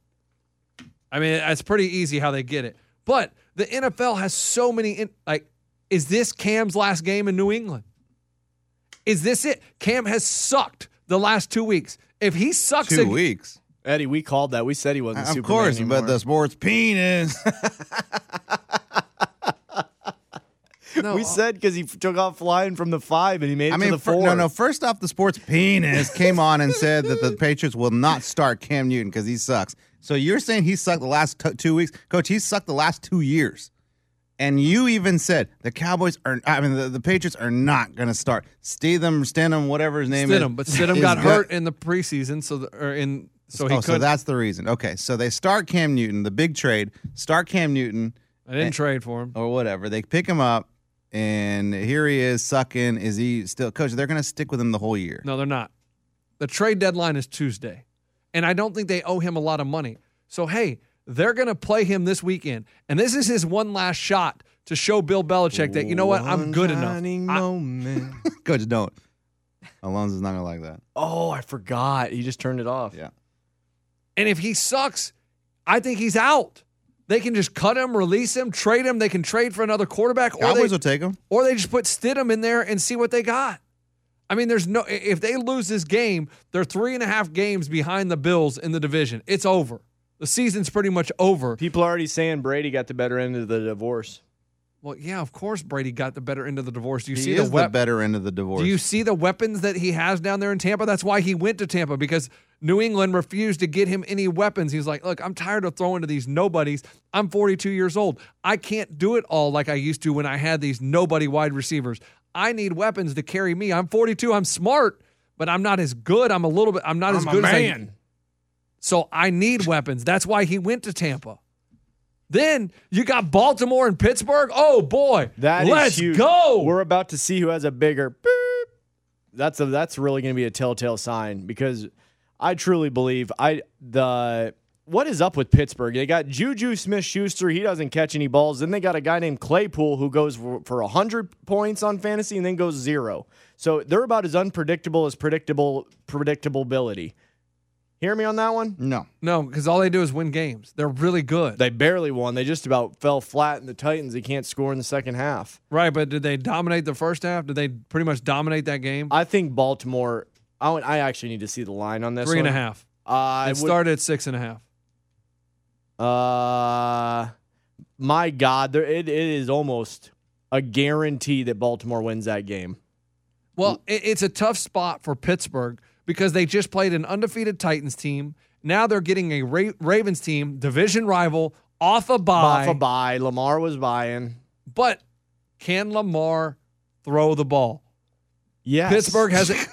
I mean, it's pretty easy how they get it. But the NFL has so many. Is this Cam's last game in New England? Is this it? Cam has sucked the last 2 weeks. If he sucks 2 weeks. Eddie, we called that. We said he wasn't Of Superman course, anymore. but the sports penis. no, We said because he took off flying from the 5 and he made it to the 4. no. First off, the sports penis came on and said that the Patriots will not start Cam Newton because he sucks. So you're saying he sucked the last 2 weeks, Coach? He sucked the last 2 years, and you even said the Cowboys are. I mean, the Patriots are not going to start. Stenham, whatever his name Stidham, is. but Stidham is got good. hurt in the preseason, so he So could. that's the reason. Okay, so they start Cam Newton, the big trade. Start Cam Newton I didn't trade for him. or whatever. They pick him up, and here he is sucking. Is he still, Coach? They're going to stick with him the whole year. No, they're not. The trade deadline is Tuesday, and I don't think they owe him a lot of money. So hey, they're going to play him this weekend, and this is his one last shot to show Bill Belichick that, you know what, I'm good enough. Shining moment. Coach, don't. Alonzo's not going to like that. Oh, I forgot. He just turned it off. Yeah. And if he sucks, I think he's out. They can just cut him, release him, trade him. They can trade for another quarterback, Cowboys will take him. or they just put Stidham in there and see what they got. I mean, if they lose this game, they're 3.5 games behind the Bills in the division. It's over. The season's pretty much over. People are already saying Brady got the better end of the divorce. Well, yeah, of course Brady got the better end of the divorce. Do you He see is the the better end of the divorce. Do you see the weapons that he has down there in Tampa? That's why he went to Tampa, because New England refused to get him any weapons. He's like, look, I'm tired of throwing to these nobodies. I'm 42 years old. I can't do it all like I used to when I had these nobody wide receivers. I need weapons to carry me. I'm 42. I'm smart, but I'm not as good. I'm not as good as I. So I need weapons. That's why he went to Tampa. Then you got Baltimore and Pittsburgh. Oh boy, Let's huge. Go. We're about to see who has a bigger beep. That's really going to be a telltale sign because I truly believe what is up with Pittsburgh? They got Juju Smith-Schuster. He doesn't catch any balls. Then they got a guy named Claypool who goes for 100 points on fantasy and then goes 0. So they're about as unpredictable as predictability. Hear me on that one? No, because all they do is win games. They're really good. They barely won. They just about fell flat in the Titans. They can't score in the second half. Right, but did they dominate the first half? Did they pretty much dominate that game? I think Baltimore. I actually need to see the line on this. 3.5. It started at 6.5. My God, it is almost a guarantee that Baltimore wins that game. Well, it's a tough spot for Pittsburgh because they just played an undefeated Titans team. Now they're getting a Ravens team, division rival, off a bye. Lamar was buying. But can Lamar throw the ball? Yes. Pittsburgh has it.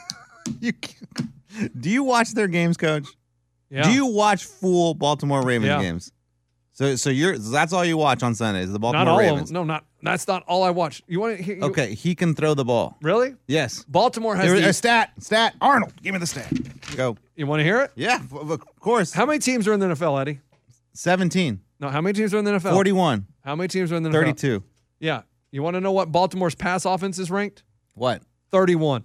Do you watch their games, Coach? Yeah. Do you watch full Baltimore Ravens Yeah. games? So that's all you watch on Sundays, the Baltimore Not all Ravens. of them. No, that's not all I watch. You want to hear? Okay, he can throw the ball. Really? Yes. Baltimore has There, the, a stat. Arnold, give me the stat. Go. You want to hear it? Yeah, of course. How many teams are in the NFL, Eddie? 17. No, how many teams are in the NFL? 41. How many teams are in the NFL? 32. Yeah. You want to know what Baltimore's pass offense is ranked? What? 31.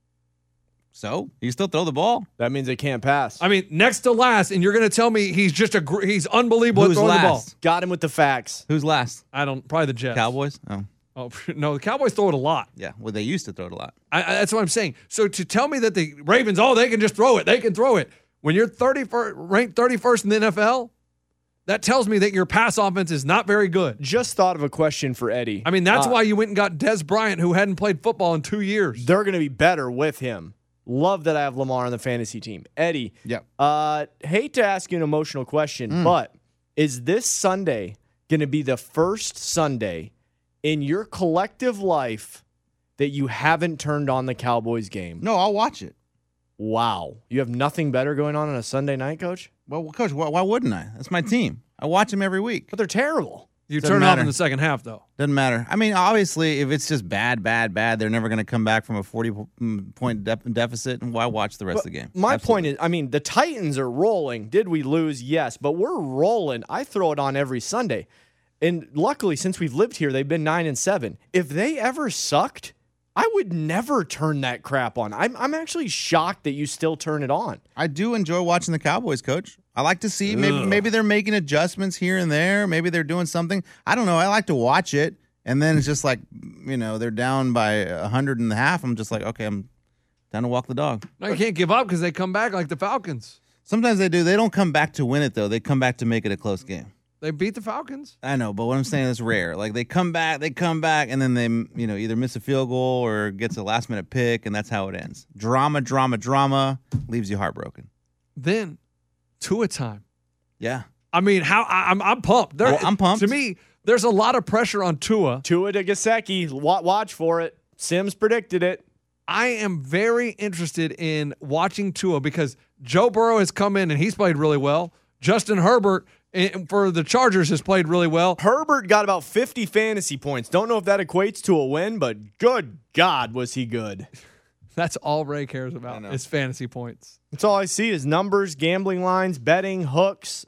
So? You still throw the ball? That means they can't pass. I mean, next to last, and you're going to tell me he's just he's unbelievable Who's at throwing the ball. last? Got him with the facts. Who's last? Probably the Jets. Cowboys? Oh. Oh, no, the Cowboys throw it a lot. Yeah, well, they used to throw it a lot. That's what I'm saying. So to tell me that the Ravens, they can just throw it. They can throw it. When you're ranked 31st in the NFL, that tells me that your pass offense is not very good. Just thought of a question for Eddie. I mean, that's why you went and got Des Bryant, who hadn't played football in 2 years. They're going to be better with him. Love that I have Lamar on the fantasy team. Eddie, Yep. hate to ask you an emotional question, but is this Sunday going to be the first Sunday in your collective life that you haven't turned on the Cowboys game? No, I'll watch it. Wow. You have nothing better going on a Sunday night, Coach? Well, Coach, why wouldn't I? That's my team. I watch them every week. But they're terrible. You Doesn't turn it off matter. in the second half, though. Doesn't matter. I mean, obviously, if it's just bad, they're never going to come back from a 40-point deficit, and why watch the rest of the game? My Absolutely. point is, I mean, the Titans are rolling. Did we lose? Yes, but we're rolling. I throw it on every Sunday. And luckily, since we've lived here, they've been 9-7. If they ever sucked, I would never turn that crap on. I'm actually shocked that you still turn it on. I do enjoy watching the Cowboys, Coach. I like to see maybe they're making adjustments here and there. Maybe they're doing something. I don't know. I like to watch it, and then it's just like, they're down by 100 and a half. I'm just like, okay, I'm down to walk the dog. No, you can't give up because they come back like the Falcons. Sometimes they do. They don't come back to win it, though. They come back to make it a close game. They beat the Falcons. I know, but what I'm saying is rare. Like they come back, and then they, either miss a field goal or gets a last minute pick, and that's how it ends. Drama, leaves you heartbroken. Then, Tua time. Yeah. I mean, I'm pumped. I'm pumped. To me, there's a lot of pressure on Tua. Tua to Gesicki. Watch for it. Sims predicted it. I am very interested in watching Tua because Joe Burrow has come in and he's played really well. Justin Herbert for the Chargers has played really well. Herbert got about 50 fantasy points. Don't know if that equates to a win, but good God, was he good. That's all Ray cares about is fantasy points. That's all I see is numbers, gambling lines, betting, hooks,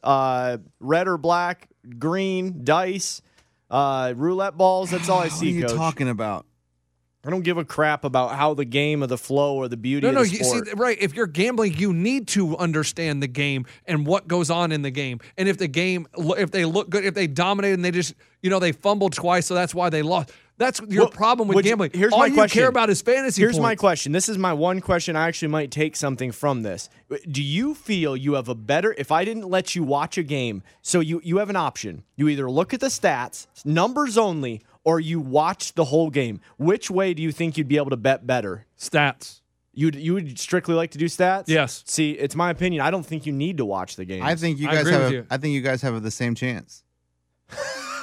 red or black, green, dice, roulette balls. That's all I see, What are you Coach. talking about? I don't give a crap about how the game or the flow or the beauty of the sport. See, right. If you're gambling, you need to understand the game and what goes on in the game. And if they look good, if they dominate and they just, they fumbled twice, so that's why they lost. That's your problem with gambling. Here's all my you question. care about is fantasy Here's points. my question. This is my one question. I actually might take something from this. Do you feel you have a better, if I didn't let you watch a game, so you have an option. You either look at the stats, numbers only, or you watch the whole game. Which way do you think you'd be able to bet better? Stats. You would strictly like to do stats? Yes. See, it's my opinion. I don't think you need to watch the game. I think you I guys agree with you. I think you guys have the same chance.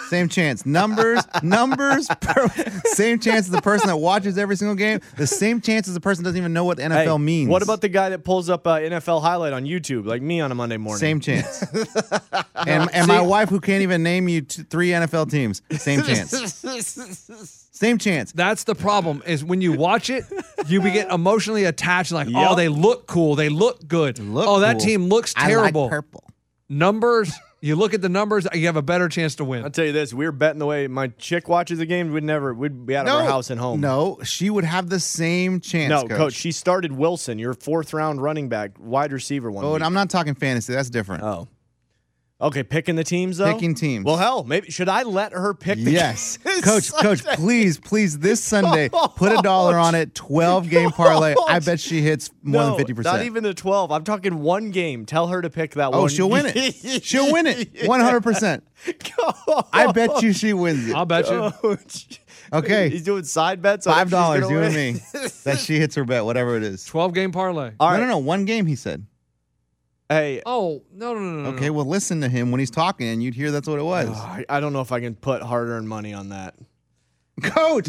Same chance. Numbers. Same chance as the person that watches every single game. The same chance as the person doesn't even know what NFL means. What about the guy that pulls up NFL highlight on YouTube, like me on a Monday morning? Same chance. and my wife, who can't even name you 3 NFL teams. Same chance. Same chance. That's the problem, is when you watch it, you get emotionally attached, like, Yep. oh, they look cool. They look good. That cool. team looks terrible. I like purple. Numbers, you look at the numbers, you have a better chance to win. I'll tell you this: we were betting the way my chick watches the game. We'd be out of our house and home. No, she would have the same chance. No, coach. She started Wilson, your 4th round running back, wide receiver one. Oh, week. and I'm not talking fantasy. That's different. Oh. Okay, picking the teams though. Picking teams. Well, hell, maybe should I let her pick the Yes. games? Coach, please, this Sunday, put $1 on it, 12-game parlay. I bet she hits more No, than 50%. not even the 12. I'm talking one game. Tell her to pick that one. Oh, she'll win it. She'll win it. 100%. I bet you she wins it. I'll bet you. Coach. Okay. He's doing side bets on if she's $5, gonna you and win. me. That she hits her bet, whatever it is. 12-game parlay. All right. No, one game, he said. Hey, Oh, no. Okay, well, listen to him when he's talking, and you'd hear that's what it was. I don't know if I can put hard-earned money on that. Coach.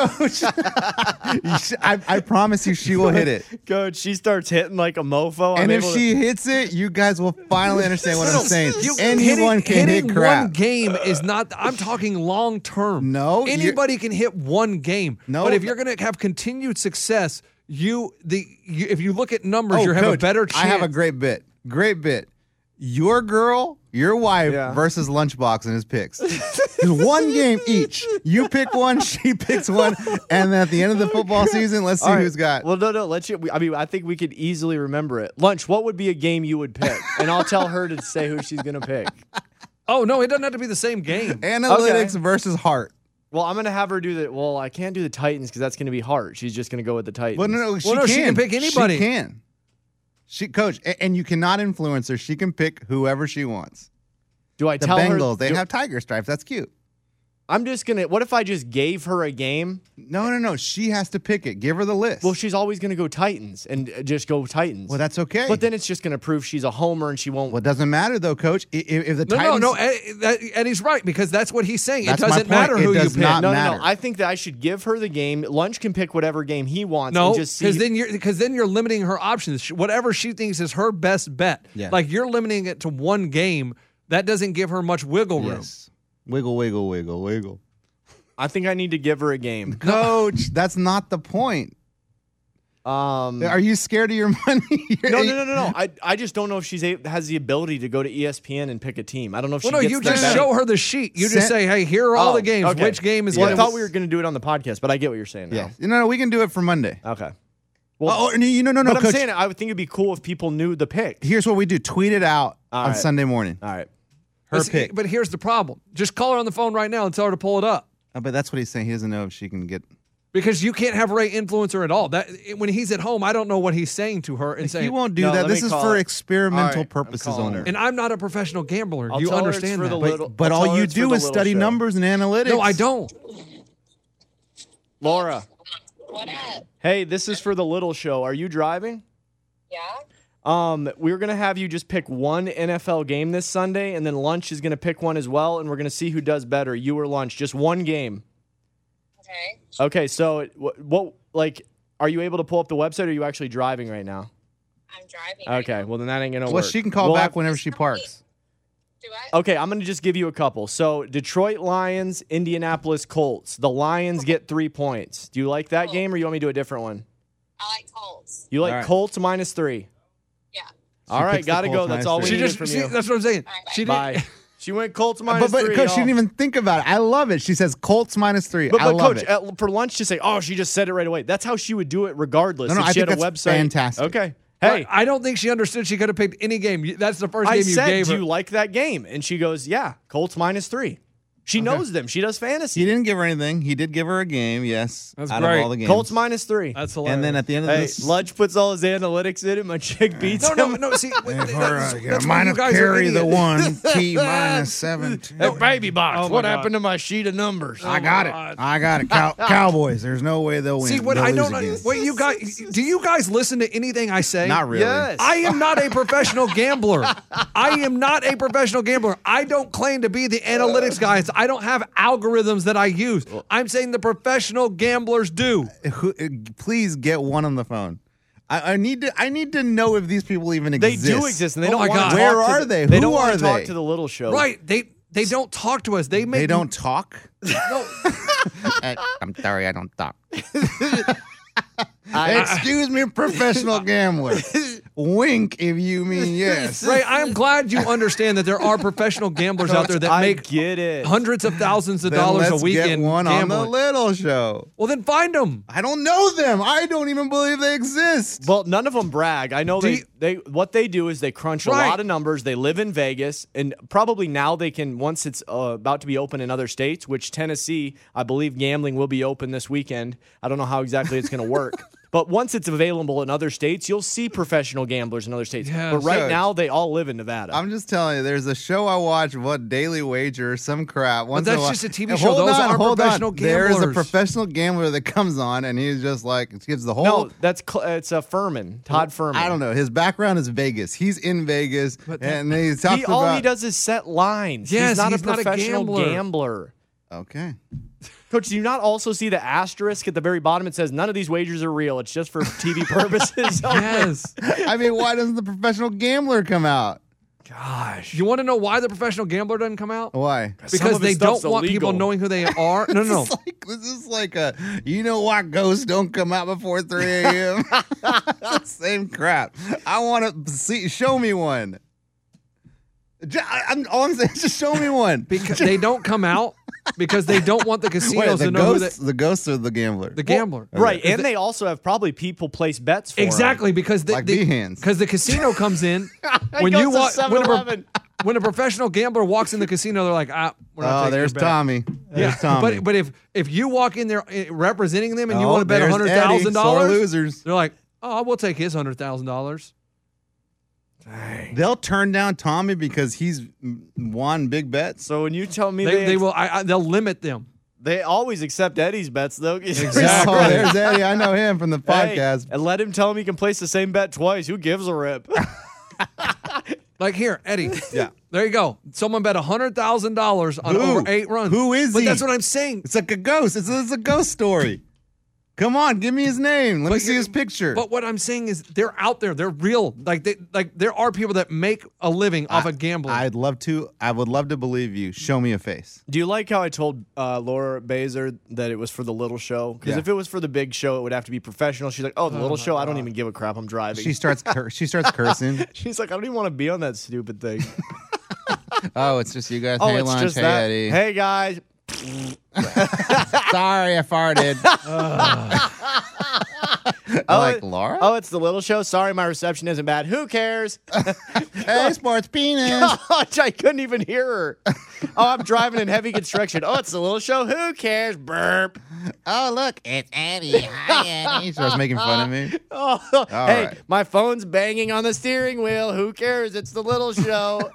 I promise you she will hit it. Coach, she starts hitting like a mofo. And if she hits it, you guys will finally understand what I'm saying. Anyone can hitting hit crap. one game is not. I'm talking long term. No, anybody can hit one game. No, but if you're going to have continued success, if you look at numbers, you have Coach, a better chance. I have a great bit. Your girl, your wife Yeah. versus Lunchbox and his picks. There's one game each. You pick one, she picks one, and then at the end of the football season, let's see All right. who's got. Well, no. I think we could easily remember it. Lunch, what would be a game you would pick? And I'll tell her to say who she's going to pick. Oh no, it doesn't have to be the same game. Analytics versus heart. Well, I'm going to have her do that. Well, I can't do the Titans because that's going to be hard. She's just going to go with the Titans. Well, no, she can pick anybody. She can. Coach, and you cannot influence her. She can pick whoever she wants. Do I The tell her? Bengals, they have tiger stripes. That's cute. I'm just going to. What if I just gave her a game? No. She has to pick it. Give her the list. Well, she's always going to go Titans and just go Titans. Well, that's okay. But then it's just going to prove she's a homer and she won't. Well, it doesn't matter, though, Coach. If the No, Titans... Eddie's right, because that's what he's saying. That's It my doesn't point. matter It who you does pick. not No. matter. I think that I should give her the game. Lunch can pick whatever game he wants. No, and just see. because then you're limiting her options. Whatever she thinks is her best bet. Yeah. Like you're limiting it to one game. That doesn't give her much wiggle room. Yes. Wiggle, wiggle, wiggle, wiggle. I think I need to give her a game. Coach, that's not the point. Are you scared of your money? No. I just don't know if has the ability to go to ESPN and pick a team. I don't know if she Well, no, gets you the just betting. show her the sheet. You just say, hey, here are all the games. Okay. Which game is Well, I going thought we were going to do it on the podcast, but I get what you're saying now. Yes. No, we can do it for Monday. Okay. No, But I'm Coach. saying I would think it'd be cool if people knew the pick. Here's what we do. Tweet it out All on right. Sunday morning. All right. Her pick. But here's the problem. Just call her on the phone right now and tell her to pull it up. Oh, but that's what he's saying. He doesn't know if she can get... Because you can't have Ray influence her at all. When he's at home, I don't know what he's saying to her and saying. He won't do No, that. let This me is call for her. experimental All right, I'm purposes calling only. her. And I'm not a professional gambler. I'll You tell her it's understand for that. the little- But I'll tell all her you it's for do the is little study show. numbers and analytics. No, I don't. Laura, What up? hey, this is for the little show. Are you driving? Yeah? We're going to have you just pick one NFL game this Sunday, and then Lunch is going to pick one as well, and we're going to see who does better, you or Lunch. Just one game. Okay. Okay, so what are you able to pull up the website, or are you actually driving right now? I'm driving. right Okay, now. well, then that ain't going to Well, work. she can call We'll back have- whenever she parks. Do I? Okay, I'm going to just give you a couple. So, Detroit Lions, Indianapolis Colts. The Lions get 3 points. Do you like that game, or you want me to do a different one? I like Colts. You like All right. Colts -3. Yeah. All right, picks the got to go. Colts That's all we -3. She needed just from see, you. that's what I'm saying. All right, She Bye. did. She went Colts -3. But Coach, she y'all. didn't even think about it. I love it. She says Colts -3. But I love Coach, it. for Lunch to say, oh, she just said it right away. That's how she would do it regardless. No, if I she think had a that's website. fantastic. Okay. Hey, I don't think she understood she could have picked any game. That's the first I game you said, gave do her. you like that game? And she goes, yeah, Colts -3. She knows them. She does fantasy. He didn't give her anything. He did give her a game, yes. That's out great. of all the games. Colts -3. That's hilarious. And then at the end of Hey, this... Lunch puts all his analytics in it. My chick beats no. him. See, that's why you guys are carry the idiots. one, T -17. Hey, baby box. Oh, my what God. happened to my sheet of numbers? I got it. I got it. Cowboys. There's no way they'll win. See, what They'll I lose don't. again. Wait, you guys? Do you guys listen to anything I say? Not really. Yes. I am not a professional gambler. I am not a professional gambler. I don't claim to be the analytics guys. I don't have algorithms that I use. I'm saying the professional gamblers do. Please get one on the phone. I need to know if these people even They exist. do exist, and they Oh don't my want God. to Where talk to are the- they? They Who don't want are to talk they? to the little show. Right. They don't talk to us. They make They don't talk. No. I'm sorry, I don't talk. Excuse me, professional gambler. Wink if you mean yes. Ray, I'm glad you understand that there are professional gamblers out there that I make get it. hundreds of thousands of Then dollars let's a weekend get one gambling. on the Little Show. Well, then find them. I don't know them. I don't even believe they exist. Well, none of them brag. I know they what they do is they crunch a Right. lot of numbers. They live in Vegas, and probably now they can, once it's about to be open in other states, which Tennessee, I believe gambling will be open this weekend. I don't know how exactly it's going to work. But once it's available in other states, you'll see professional gamblers in other states. Yes. But right So- now, they all live in Nevada. I'm just telling you, there's a show I watch, what, Daily Wager or some crap. Once that's in a while- just a TV And show. hold Those on, aren't hold on. professional There's a gamblers. professional gambler that comes on, and he's just like, gives the whole. No, it's a Furman, Todd Furman. I don't know. His background is Vegas. He's in Vegas, and he talks All about. he does is set lines. Yes, he's not he's a not a professional gambler. gambler. Okay. Coach, do you not also see the asterisk at the very bottom? It says none of these wagers are real. It's just for TV purposes. Yes. I mean, why doesn't the professional gambler come out? Gosh. You want to know why the professional gambler doesn't come out? Why? Some Because of they his don't stuff's want illegal. people knowing who they are. No, no. This is like a, you know why ghosts don't come out before 3 a.m.? Same crap. I want to see. Show me one. All I'm saying is just show me one. Because they don't come out because they don't want the casinos Wait, to know the ghosts or the gambler? the gambler. Right, Because and they also have probably people place bets for 'em. Exactly, because Like Behance. because the casino comes in when goes you to walk 7-Eleven. when a professional gambler walks in the casino, they're like, we're not Oh, taking there's your bet. Tommy. There's Tommy. But if you walk in there representing them and you Oh, want to bet there's Eddie, sore $100,000, losers. they're like, oh, we'll take his $100,000. They'll turn down Tommy because he's won big bets. So when you tell me They will. They'll limit them. they always accept Eddie's bets, though. Exactly. Oh, there's Eddie. I know him from the Hey, podcast. and let him tell him he can place the same bet twice. Who gives a rip? Like here, Eddie. Yeah. There you go. Someone bet $100,000 on over 8 runs. Who is But he? that's what I'm saying. It's like a ghost. It's a ghost story. Come on, give me his name. Let me But see you- his picture. But what I'm saying is they're out there. They're real. Like there are people that make a living off of gambling. I would love to believe you. Show me a face. Do you like how I told Laura Bazer that it was for the little show? Because Yeah. if it was for the big show, it would have to be professional. She's like, oh, the little show? I don't even give a crap. I'm driving. She starts cursing. She's like, I don't even want to be on that stupid thing. Oh, it's just you guys. Oh, hey, it's lunch. just Hey, that. Eddie. Hey, guys. Sorry, I farted. Like Laura? Oh, it's the little show. Sorry, my reception isn't bad. Who cares? Hey, sports penis. Gosh, I couldn't even hear her. Oh, I'm driving in heavy construction. Oh, it's the little show. Who cares? Burp. Oh, look, it's Eddie. Hi, Eddie. She starts making fun of me. Oh, hey, right. my phone's banging on the steering wheel. Who cares? It's the little show.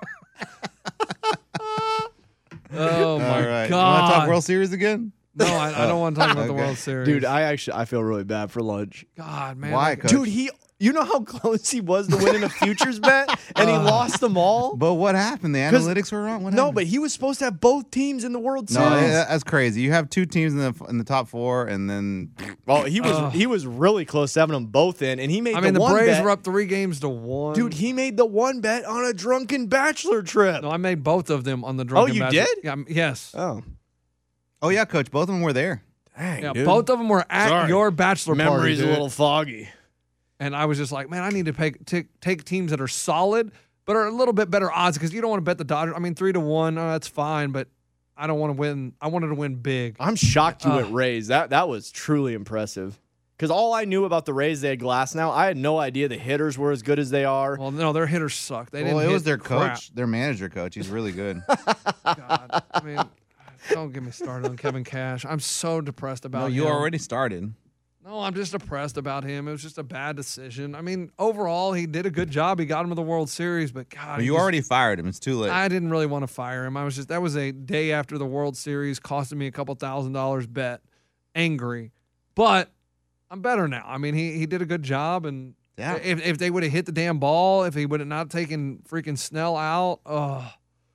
oh my All right. You want god! to talk World Series again? No, I don't want to talk about the Okay. World Series, Dude, I feel really bad for lunch. God, man. Why, like- Coach? Dude, you know how close he was to winning a futures bet, and he lost them all. But what happened? The 'Cause- analytics were wrong. What No, happened? but he was supposed to have both teams in the World No, Series. that's crazy. You have two teams in the top four, and then Well, he was really close to having them both in, and he made I mean, the one Braves bet. were up 3-1. Dude, he made the one bet on a drunken bachelor trip. No, I made both of them on the drunken. you Bachelor. did? Yeah, yes. oh yeah, Coach, both of them were there. Dang, Yeah, dude. both of them were at Sorry. your bachelor party. Memory's dude. a little foggy. And I was just like, man, I need to take teams that are solid, but are a little bit better odds because you don't want to bet the Dodgers. I mean, 3-1, that's fine, but I don't want to win. I wanted to win big. I'm shocked you went Rays. That was truly impressive. Because all I knew about the Rays, they had Glass now. I had no idea the hitters were as good as they are. Well, no, their hitters suck. They didn't. Well, it hit was their crap. coach, their manager coach. He's really good. God, I mean, don't get me started on Kevin Cash. I'm so depressed about No, him. you already started. No, I'm just depressed about him. It was just a bad decision. I mean, overall, he did a good job. He got him to the World Series, but God, Well, he you just- already fired him. It's too late. I didn't really want to fire him. That was a day after the World Series, costing me a couple $1,000 bet. Angry, but I'm better now. I mean, he did a good job, and Yeah. if they would have hit the damn ball, if he would have not taken freaking Snell out,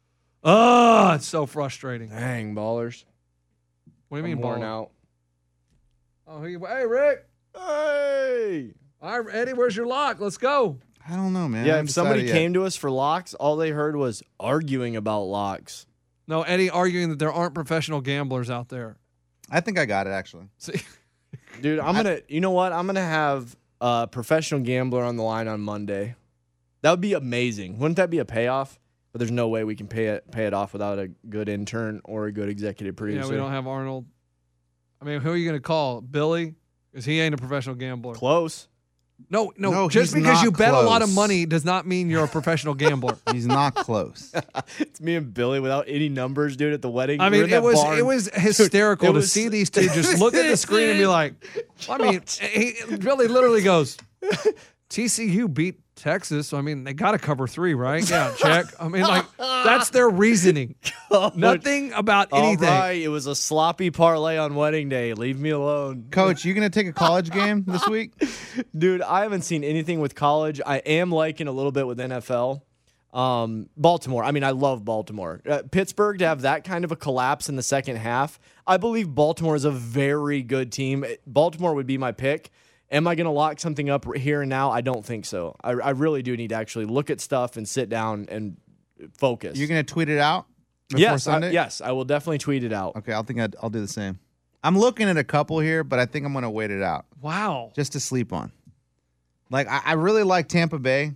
Oh, it's so frustrating. Dang, ballers. What do you mean, worn ball? out. Oh, hey, Rick. Hey. All right, Eddie, where's your lock? Let's go. I don't know, man. I Yeah, haven't if somebody decided yet. came to us for locks, all they heard was arguing about locks. No, Eddie arguing that there aren't professional gamblers out there. I think I got it actually. See, Dude, you know what? I'm going to have a professional gambler on the line on Monday. That would be amazing. Wouldn't that be a payoff? But there's no way we can pay it off without a good intern or a good executive producer. yeah, we don't have Arnold. I mean, who are you going to call? Billy? Because he ain't a professional gambler. Close. No. No, Just he's because not you bet a lot of close. money does not mean you're a professional gambler. He's not close. It's me and Billy without any numbers, dude, at the wedding. I We were mean, in it that barn. was hysterical Dude, it to was- see these two just look at the screen and be like, I mean, Billy literally goes, TCU beat Texas, so I mean, they got to cover 3, right? Yeah, check. I mean, like, that's their reasoning. Nothing about anything. All right, it was a sloppy parlay on wedding day. Leave me alone. Coach, you gonna take a college game this week? Dude, I haven't seen anything with college. I am liking a little bit with NFL. Baltimore. I mean, I love Baltimore. Pittsburgh to have that kind of a collapse in the second half. I believe Baltimore is a very good team. Baltimore would be my pick. Am I going to lock something up here and now? I don't think so. I really do need to actually look at stuff and sit down and focus. You're gonna tweet it out before yes, Sunday? yes, I will definitely tweet it out. Okay, I'll do the same. I'm looking at a couple here, but I think I'm gonna wait it out Wow. just to sleep on. Like I really like Tampa Bay.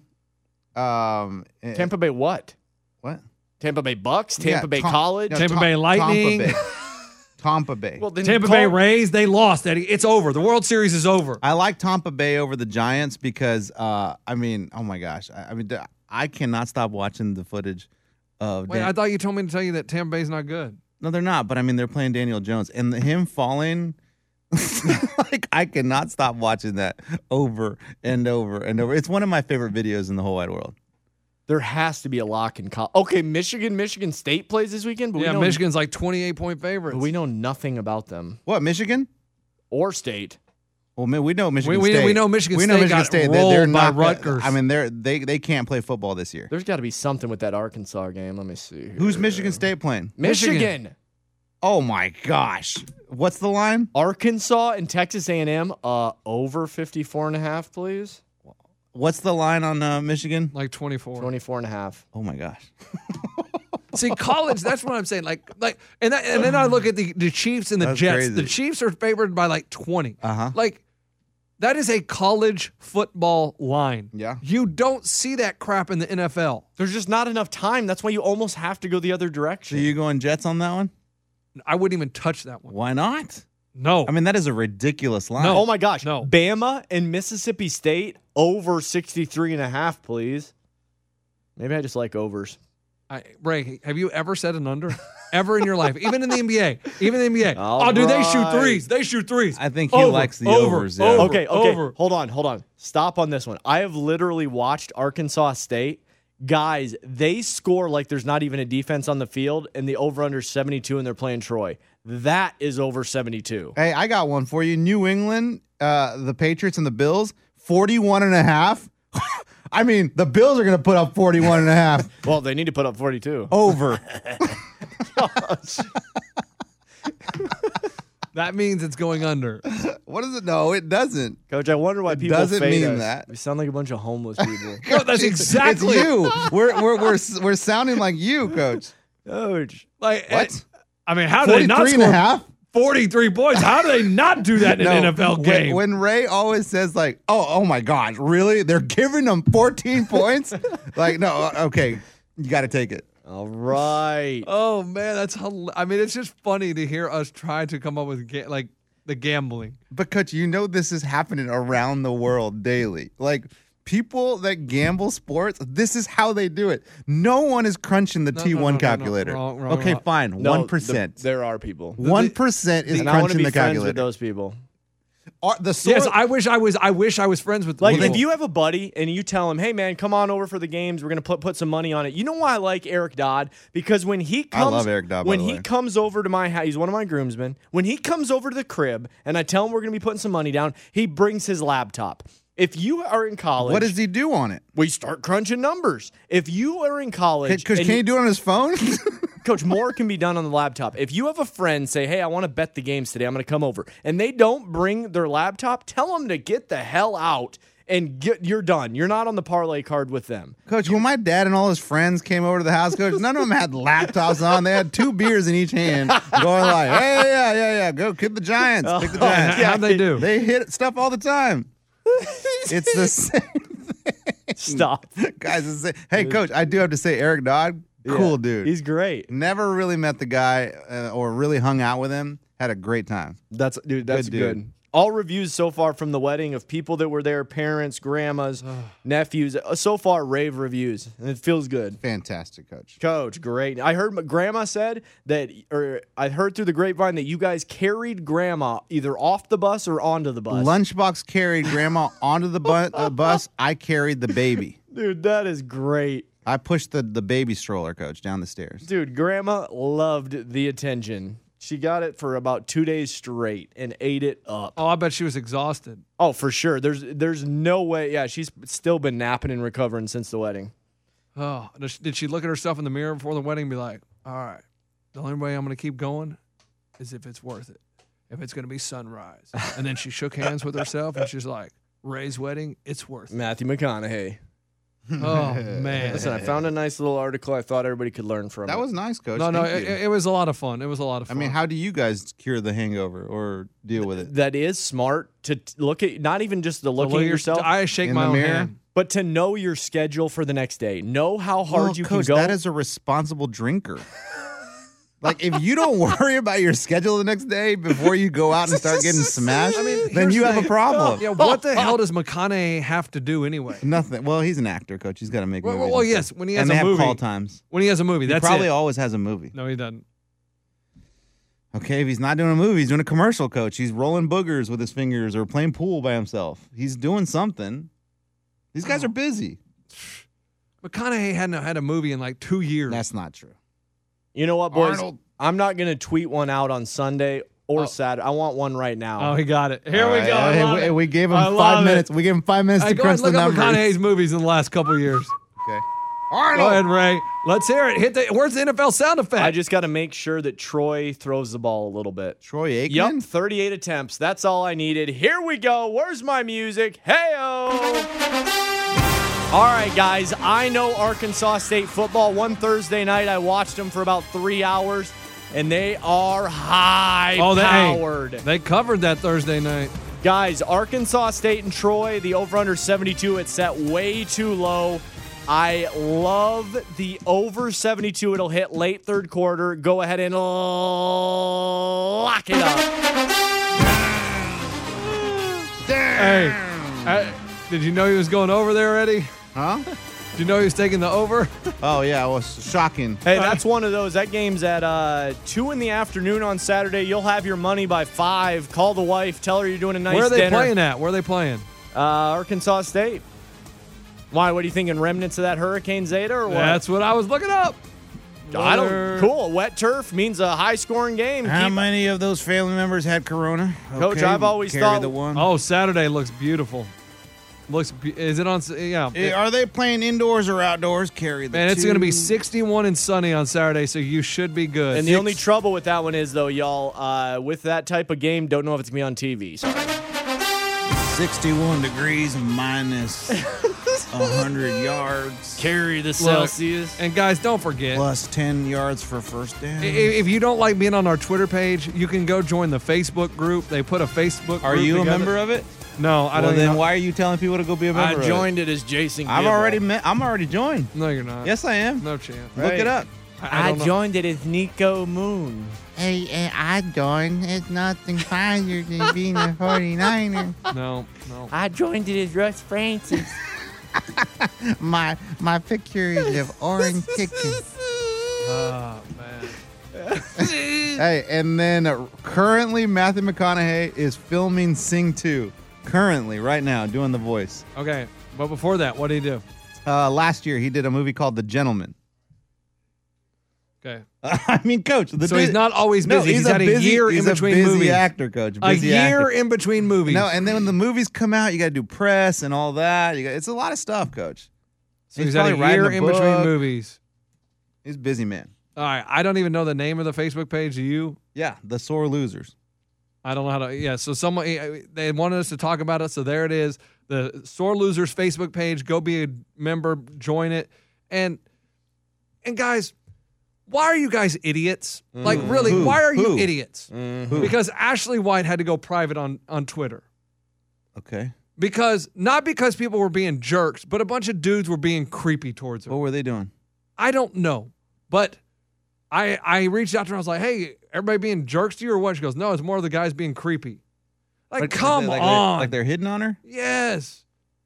Tampa Bay what? What? Tampa Bay Bucks? Tampa Yeah, Bay Tom- College? no, Tampa Bay Lightning. Tampa Bay. Tampa Bay. Well, then Tampa Bay Rays, they lost, Eddie. It's over. The World Series is over. I like Tampa Bay over the Giants because I mean, oh my gosh, I mean, I cannot stop watching the footage of. Wait, I thought you told me to tell you that Tampa Bay's not good. No, they're not. But I mean, they're playing Daniel Jones and him falling. Like I cannot stop watching that over and over and over. It's one of my favorite videos in the whole wide world. There has to be a lock in college. Okay, Michigan State plays this weekend, but Yeah, we know, Michigan's like 28-point favorites. but we know nothing about them What, Michigan? or State. Well, we know Michigan We- State. we know Michigan We know State Michigan got State. rolled They're by not. Rutgers. I mean, they can't play football this year. There's got to be something with that Arkansas game. Let me see. Here. Who's Michigan State playing? Michigan. Oh my gosh! What's the line? Arkansas and Texas A&M over 54.5, please. What's the line on Michigan? Like 24. 24.5. Oh my gosh! See, college, that's what I'm saying. And then I look at the Chiefs and the That's Jets. crazy. The Chiefs are favored by like 20. Uh-huh. Like, that is a college football line. Yeah. You don't see that crap in the NFL. There's just not enough time. That's why you almost have to go the other So direction. you going Jets on that one? I wouldn't even touch that one. Why not? No. I mean, that is a ridiculous line. No. Oh my gosh. No. Bama and Mississippi State over 63.5, please. Maybe I just like overs. Ray, have you ever said an under? Ever in your life? Even in the NBA. Even in the NBA. All Oh, dude, they shoot right. threes. They shoot threes. I think he likes the overs, yeah. Okay. Over. Hold on. Stop on this one. I have literally watched Arkansas State. Guys, they score like there's not even a defense on the field, and the over-under is 72, and they're playing Troy. That is over 72. Hey, I got one for you. New England, the Patriots and the Bills, 41.5. I mean, the Bills are going to put up 41.5 Well, they need to put up 42. over. That means it's going under. What does it? No, it doesn't. Coach, I wonder why It people doesn't fade mean us. that. We sound like a bunch of homeless people. No, that's exactly It's you. We're sounding like you, Coach. Coach. Like, What? I mean, how do they not 43 and a score half? 43 points? How do they not do that in an NFL game? When Ray always says like, oh my God, really? They're giving them 14 points? Like, no, okay, you got to take it. All right. Oh man, that's I mean, it's just funny to hear us try to come up with like the gambling. But Coach, you know this is happening around the world daily. Like people that gamble sports, this is how they do it. No one is crunching the T1 calculator. Wrong, okay, wrong. fine, No, 1%. there are people. 1% is And I want to crunching be the friends calculator. with those people. Yes, I wish I was friends with Like, people. if you have a buddy and you tell him, hey, man, come on over for the games. We're going to put some money on it. You know why I like Eric Dodd? Because when he comes... love Eric Dodd, by When the he way. comes over to my house, he's one of my groomsmen. When he comes over to the crib and I tell him we're going to be putting some money down, he brings his laptop. If you are in college, What does he do on it? we start crunching numbers. If you are in college, Coach, and can he do it on his phone? Coach, more can be done on the laptop. If you have a friend say, hey, I want to bet the games today, I'm going to come over, and they don't bring their laptop, tell them to get the hell out and you're done. You're not on the parlay card with them. Coach, when my dad and all his friends came over to the house, Coach, none of them had laptops on. They had 2 beers in each hand, going like, hey, yeah, go kick the Giants. Kick the Giants. How'd they do? They hit stuff all the time. It's the same thing. Stop. Guys, it's the same. Hey, Coach, I do have to say, Eric Dodd, cool Yeah, dude. He's great. Never really met the guy or really hung out with him. Had a great time. That's Good good. dude. All reviews so far from the wedding of people that were there, parents, grandmas, nephews. So far, rave reviews, and it feels good. Fantastic, Coach. Coach, great. I heard my grandma said that, or I heard through the grapevine that you guys carried grandma either off the bus or onto the bus. Lunchbox carried grandma onto the bus. I carried the baby. Dude, that is great. I pushed the baby stroller, Coach, down the stairs. Dude, grandma loved the attention. She got it for about 2 days straight and ate it up. Oh, I bet she was exhausted. Oh, for sure. There's no way. Yeah, she's still been napping and recovering since the wedding. Oh, did she look at herself in the mirror before the wedding and be like, all right, the only way I'm going to keep going is if it's worth it, if it's going to be sunrise. And then she shook hands with herself and she's like, Ray's wedding, it's worth it. Matthew McConaughey. Oh, man. Listen, I found a nice little article I thought everybody could learn from. That it. was nice, Coach. No, Thank you. it was a lot of fun. It was a lot of I fun. mean, how do you guys cure the hangover or deal with it? That is smart to look at, not even just the looking at yourself, I shake in my the own mirror? hand. but to know your schedule for the next day. Know how hard Well, you Coach, can go. that is a responsible drinker. Like, if you don't worry about your schedule the next day before you go out and start getting smashed, then here's you the have a thing. problem. Yeah, what the hell does McConaughey have to do anyway? Nothing. Well, he's an actor, Coach. He's got to make movies. Well, and yes, stuff. when he has and a they movie. have call times. When he has a movie, He that's probably it. always has a movie. No, he doesn't. Okay, if he's not doing a movie, he's doing a commercial, Coach. He's rolling boogers with his fingers or playing pool by himself. He's doing something. These guys are busy. McConaughey hadn't had a movie in like 2 years. That's not true. You know what, boys? Arnold. I'm not going to tweet one out on Sunday or Saturday. I want one right now. Oh, he got it. Here All we right, go. I hey, love it. we gave him I 5 love minutes. it. We gave him 5 minutes Hey, to go crunch ahead and the look up numbers. McConaughey's movies in the last couple of years. Okay. Go Arnold. ahead, Ray. Let's hear it. Where's the NFL sound effect? I just got to make sure that Troy throws the ball a little bit. Troy Aikman. Yup, 38 attempts. That's all I needed. Here we go. Where's my music? Hey-o! All right, guys. I know Arkansas State football. One Thursday night, I watched them for about 3 hours, and they are high-powered. They covered that Thursday night. Guys, Arkansas State and Troy, the over-under 72, it's set way too low. I love the over 72. It'll hit late third quarter. Go ahead and lock it up. Hey, did you know he was going over there already? Huh? Did you know he was taking the over? Oh, yeah. It was shocking. Hey, that's one of those. That game's at 2 in the afternoon on Saturday. You'll have your money by 5. Call the wife. Tell her you're doing a nice Where are they dinner. playing at? Where are they playing? Arkansas State. Why? What are you thinking? Remnants of that Hurricane Zeta or what? That's what I was looking up. I don't. Cool. Wet turf means a high-scoring game. How Keep- many of those family members had corona? Coach, I've always carry thought- the one. Oh, Saturday looks beautiful. Is it on? Yeah. Are they playing indoors or outdoors? Carry the Man, it's going to be two. 61 and sunny on Saturday, so you should be good. And the only trouble with that one is, though, y'all, with that type of game, don't know if it's going to be on TV. Sorry. 61 degrees minus 100 yards. Carry the Look, Celsius. and guys, don't forget. Plus 10 yards for first down. If you don't like being on our Twitter page, you can go join the Facebook group. They put a Facebook Are group you together. a member of it? No, I Well, don't then know. why are you telling people to go be a member I of it? joined it as Jason I'm Gibble. already joined. No, you're not. Yes, I am. No chance. Look it up. I don't know. joined it as Nico Moon. Hey, I joined. It's nothing finer than being a 49er. No. I joined it as Russ Francis. my picture is of orange chicken. Oh, man. Hey, and then currently Matthew McConaughey is filming Sing 2. Currently, right now, doing the voice. Okay, but before that, what did he do? Last year, he did a movie called The Gentleman. Okay. I mean, coach. So he's not always busy. He's had a year in between he's a busy movies. actor, coach. A Busy year actor. in between movies. No, and then when the movies come out, you got to do press and all that. It's a lot of stuff, coach. so he's had a probably year writing in a between book. movies. He's a busy man. All right. I don't even know the name of the Facebook page. Do you? Yeah, the sore losers. I don't know how to. Yeah. So they wanted us to talk about it. So there it is. The Sore Losers Facebook page. Go be a member. Join it. And guys, why are you guys idiots? Like really, why are you idiots? Because Ashley White had to go private on Twitter. Okay. Not because people were being jerks, but a bunch of dudes were being creepy towards her. What were they doing? I don't know. But I reached out to her. I was like, hey, everybody being jerks to you or what? She goes, no, it's more of the guys being creepy. Like, come on. Like they're hitting on her? Yes.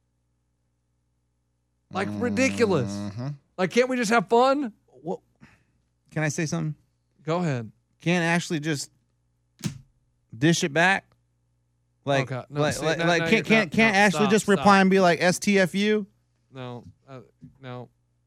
Like, ridiculous. Like, can't we just have fun? Well, can I say something? Go ahead. Can't Ashley just dish it back? Like, Okay. No, like, see, like, no, like no, can't you're- can't no, can't Ashley stop, just stop. reply and be like STFU? No. No.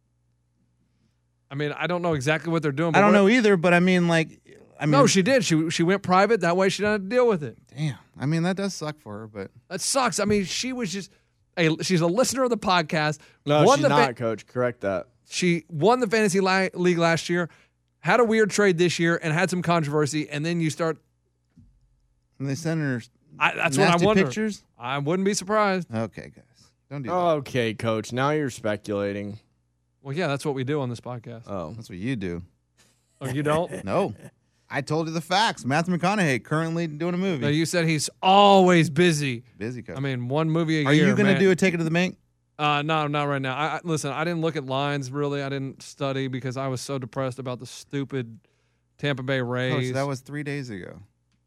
I mean, I don't know exactly what they're doing. But I don't know either, but I mean, No, she did. She went private. That way she didn't have to deal with it. damn. I mean, that does suck for her, but That sucks. I mean, she was just she's a listener of the podcast. No, won she's the not, Coach. Correct that. She won the fantasy league last year, had a weird trade this year, and had some controversy. And then you start. and they send her That's what I nasty wonder. pictures. I wouldn't be surprised. Okay, guys, don't do that. Okay, Coach. Now you're speculating. Well, yeah, that's what we do on this podcast. Oh. That's what you do. Oh, you don't? No, I told you the facts. Matthew McConaughey currently doing a movie. No, you said he's always busy. Busy, coach. I mean, one movie a Are year. you gonna man. do a Take It to the Bank? No, not right now. Listen, I didn't look at lines really. I didn't study because I was so depressed about the stupid Tampa Bay Rays. Coach, that was 3 days ago.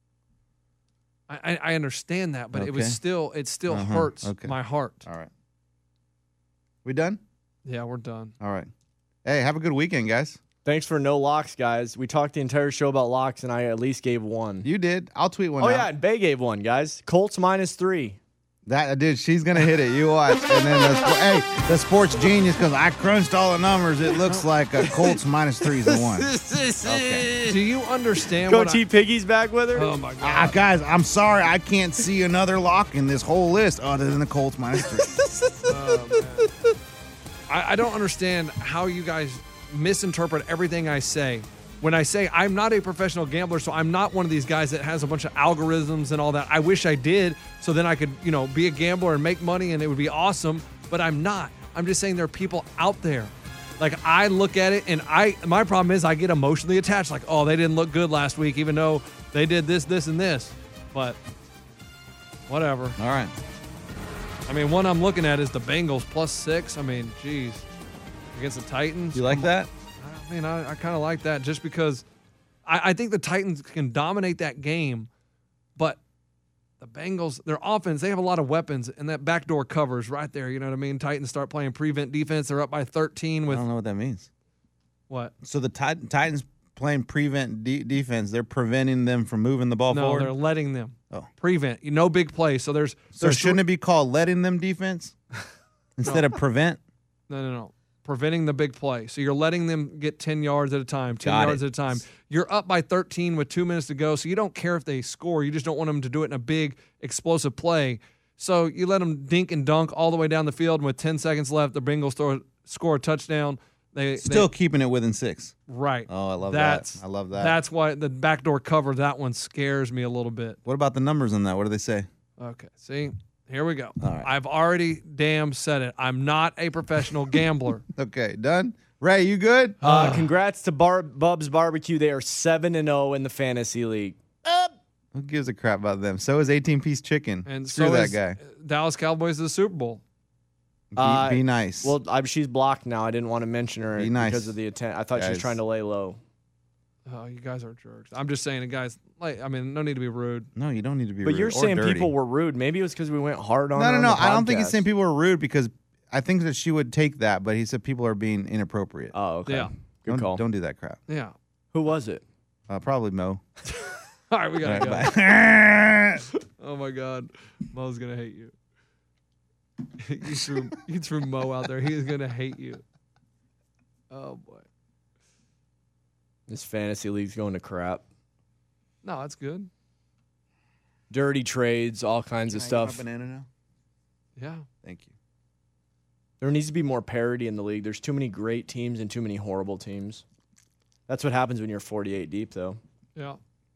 I understand that, but it Okay. still hurts Okay. my heart. All right. We done? Yeah, we're done. All right. Hey, have a good weekend, guys. Thanks for no locks, guys. We talked the entire show about locks, and I at least gave one. You did. I'll tweet one Oh, out. yeah, and Bay gave one, guys. Colts -3. That dude, she's gonna hit it. You watch. And then the sports genius, because I crunched all the numbers. It looks like a Colts -3 is the one. Okay. Do you understand Coach what E. Piggy's back with her? Oh my god. Guys, I'm sorry, I can't see another lock in this whole list other than the Colts -3. Oh, man. I don't understand how you guys misinterpret everything I say. When I say I'm not a professional gambler, so I'm not one of these guys that has a bunch of algorithms and all that. I wish I did, so then I could, be a gambler and make money and it would be awesome, but I'm not. I'm just saying there are people out there. Like I look at it and my problem is I get emotionally attached. Like, oh, they didn't look good last week, even though they did this, this, and this. But whatever. All right. I mean, one I'm looking at is the Bengals +6. I mean, geez, against the Titans. You like that? I mean, I kind of like that just because I think the Titans can dominate that game, but the Bengals, their offense, they have a lot of weapons, and that backdoor covers right there. You know what I mean? Titans start playing prevent defense. They're up by 13 I with don't know what that means. what? So the Titans playing prevent defense, they're preventing them from moving the ball No, forward? they're letting them Oh. prevent. No big play. So there's So shouldn't it be called letting them defense instead of prevent? No. Preventing the big play. So you're letting them get 10 yards at a time, 10 Got yards it. at a time. You're up by 13 with 2 minutes to go. So you don't care if they score. You just don't want them to do it in a big, explosive play. So you let them dink and dunk all the way down the field. And with 10 seconds left, the Bengals score a touchdown. Still keeping it within 6. Right. Oh, I love That's, that. I love that. That's why the backdoor cover, that one scares me a little bit. What about the numbers on that? What do they say? Okay. See? Here we go. All right. I've already damn said it. I'm not a professional gambler. Okay, done. Ray, you good? Congrats to Bub's Barbecue. They are 7-0 in the fantasy league. Who gives a crap about them? So is 18-piece chicken. And Screw so that is guy. Dallas Cowboys to the Super Bowl. Be nice. Well, she's blocked now. I didn't want to mention her Be nice. because of the intent. I thought she was Guys. trying to lay low. Oh, you guys are jerks. I'm just saying, guys. No need to be rude. no, you don't need to be But rude you're or saying dirty. people were rude. Maybe it was because we went hard on her No. on the I don't think he's podcast. saying people were rude because I think that she would take that, but he said people are being inappropriate. Oh, okay. Yeah. Good call. Don't do that crap. Yeah. Who was it? Probably Mo. All right, we All gotta go. right, bye. Oh my God, Mo's gonna hate you. you threw Mo out there. He is gonna hate you. Oh boy. This fantasy league's going to crap. No, that's good. Dirty trades, all kinds of Can I get stuff. my banana now? Yeah. Thank you. There needs to be more parity in the league. There's too many great teams and too many horrible teams. That's what happens when you're 48 deep, though. Yeah.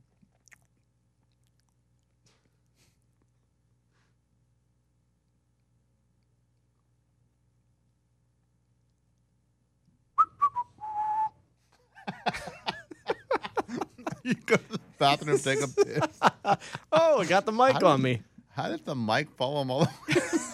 You go to the bathroom, take a piss. Oh, I got the mic on me. How did the mic follow him all the way?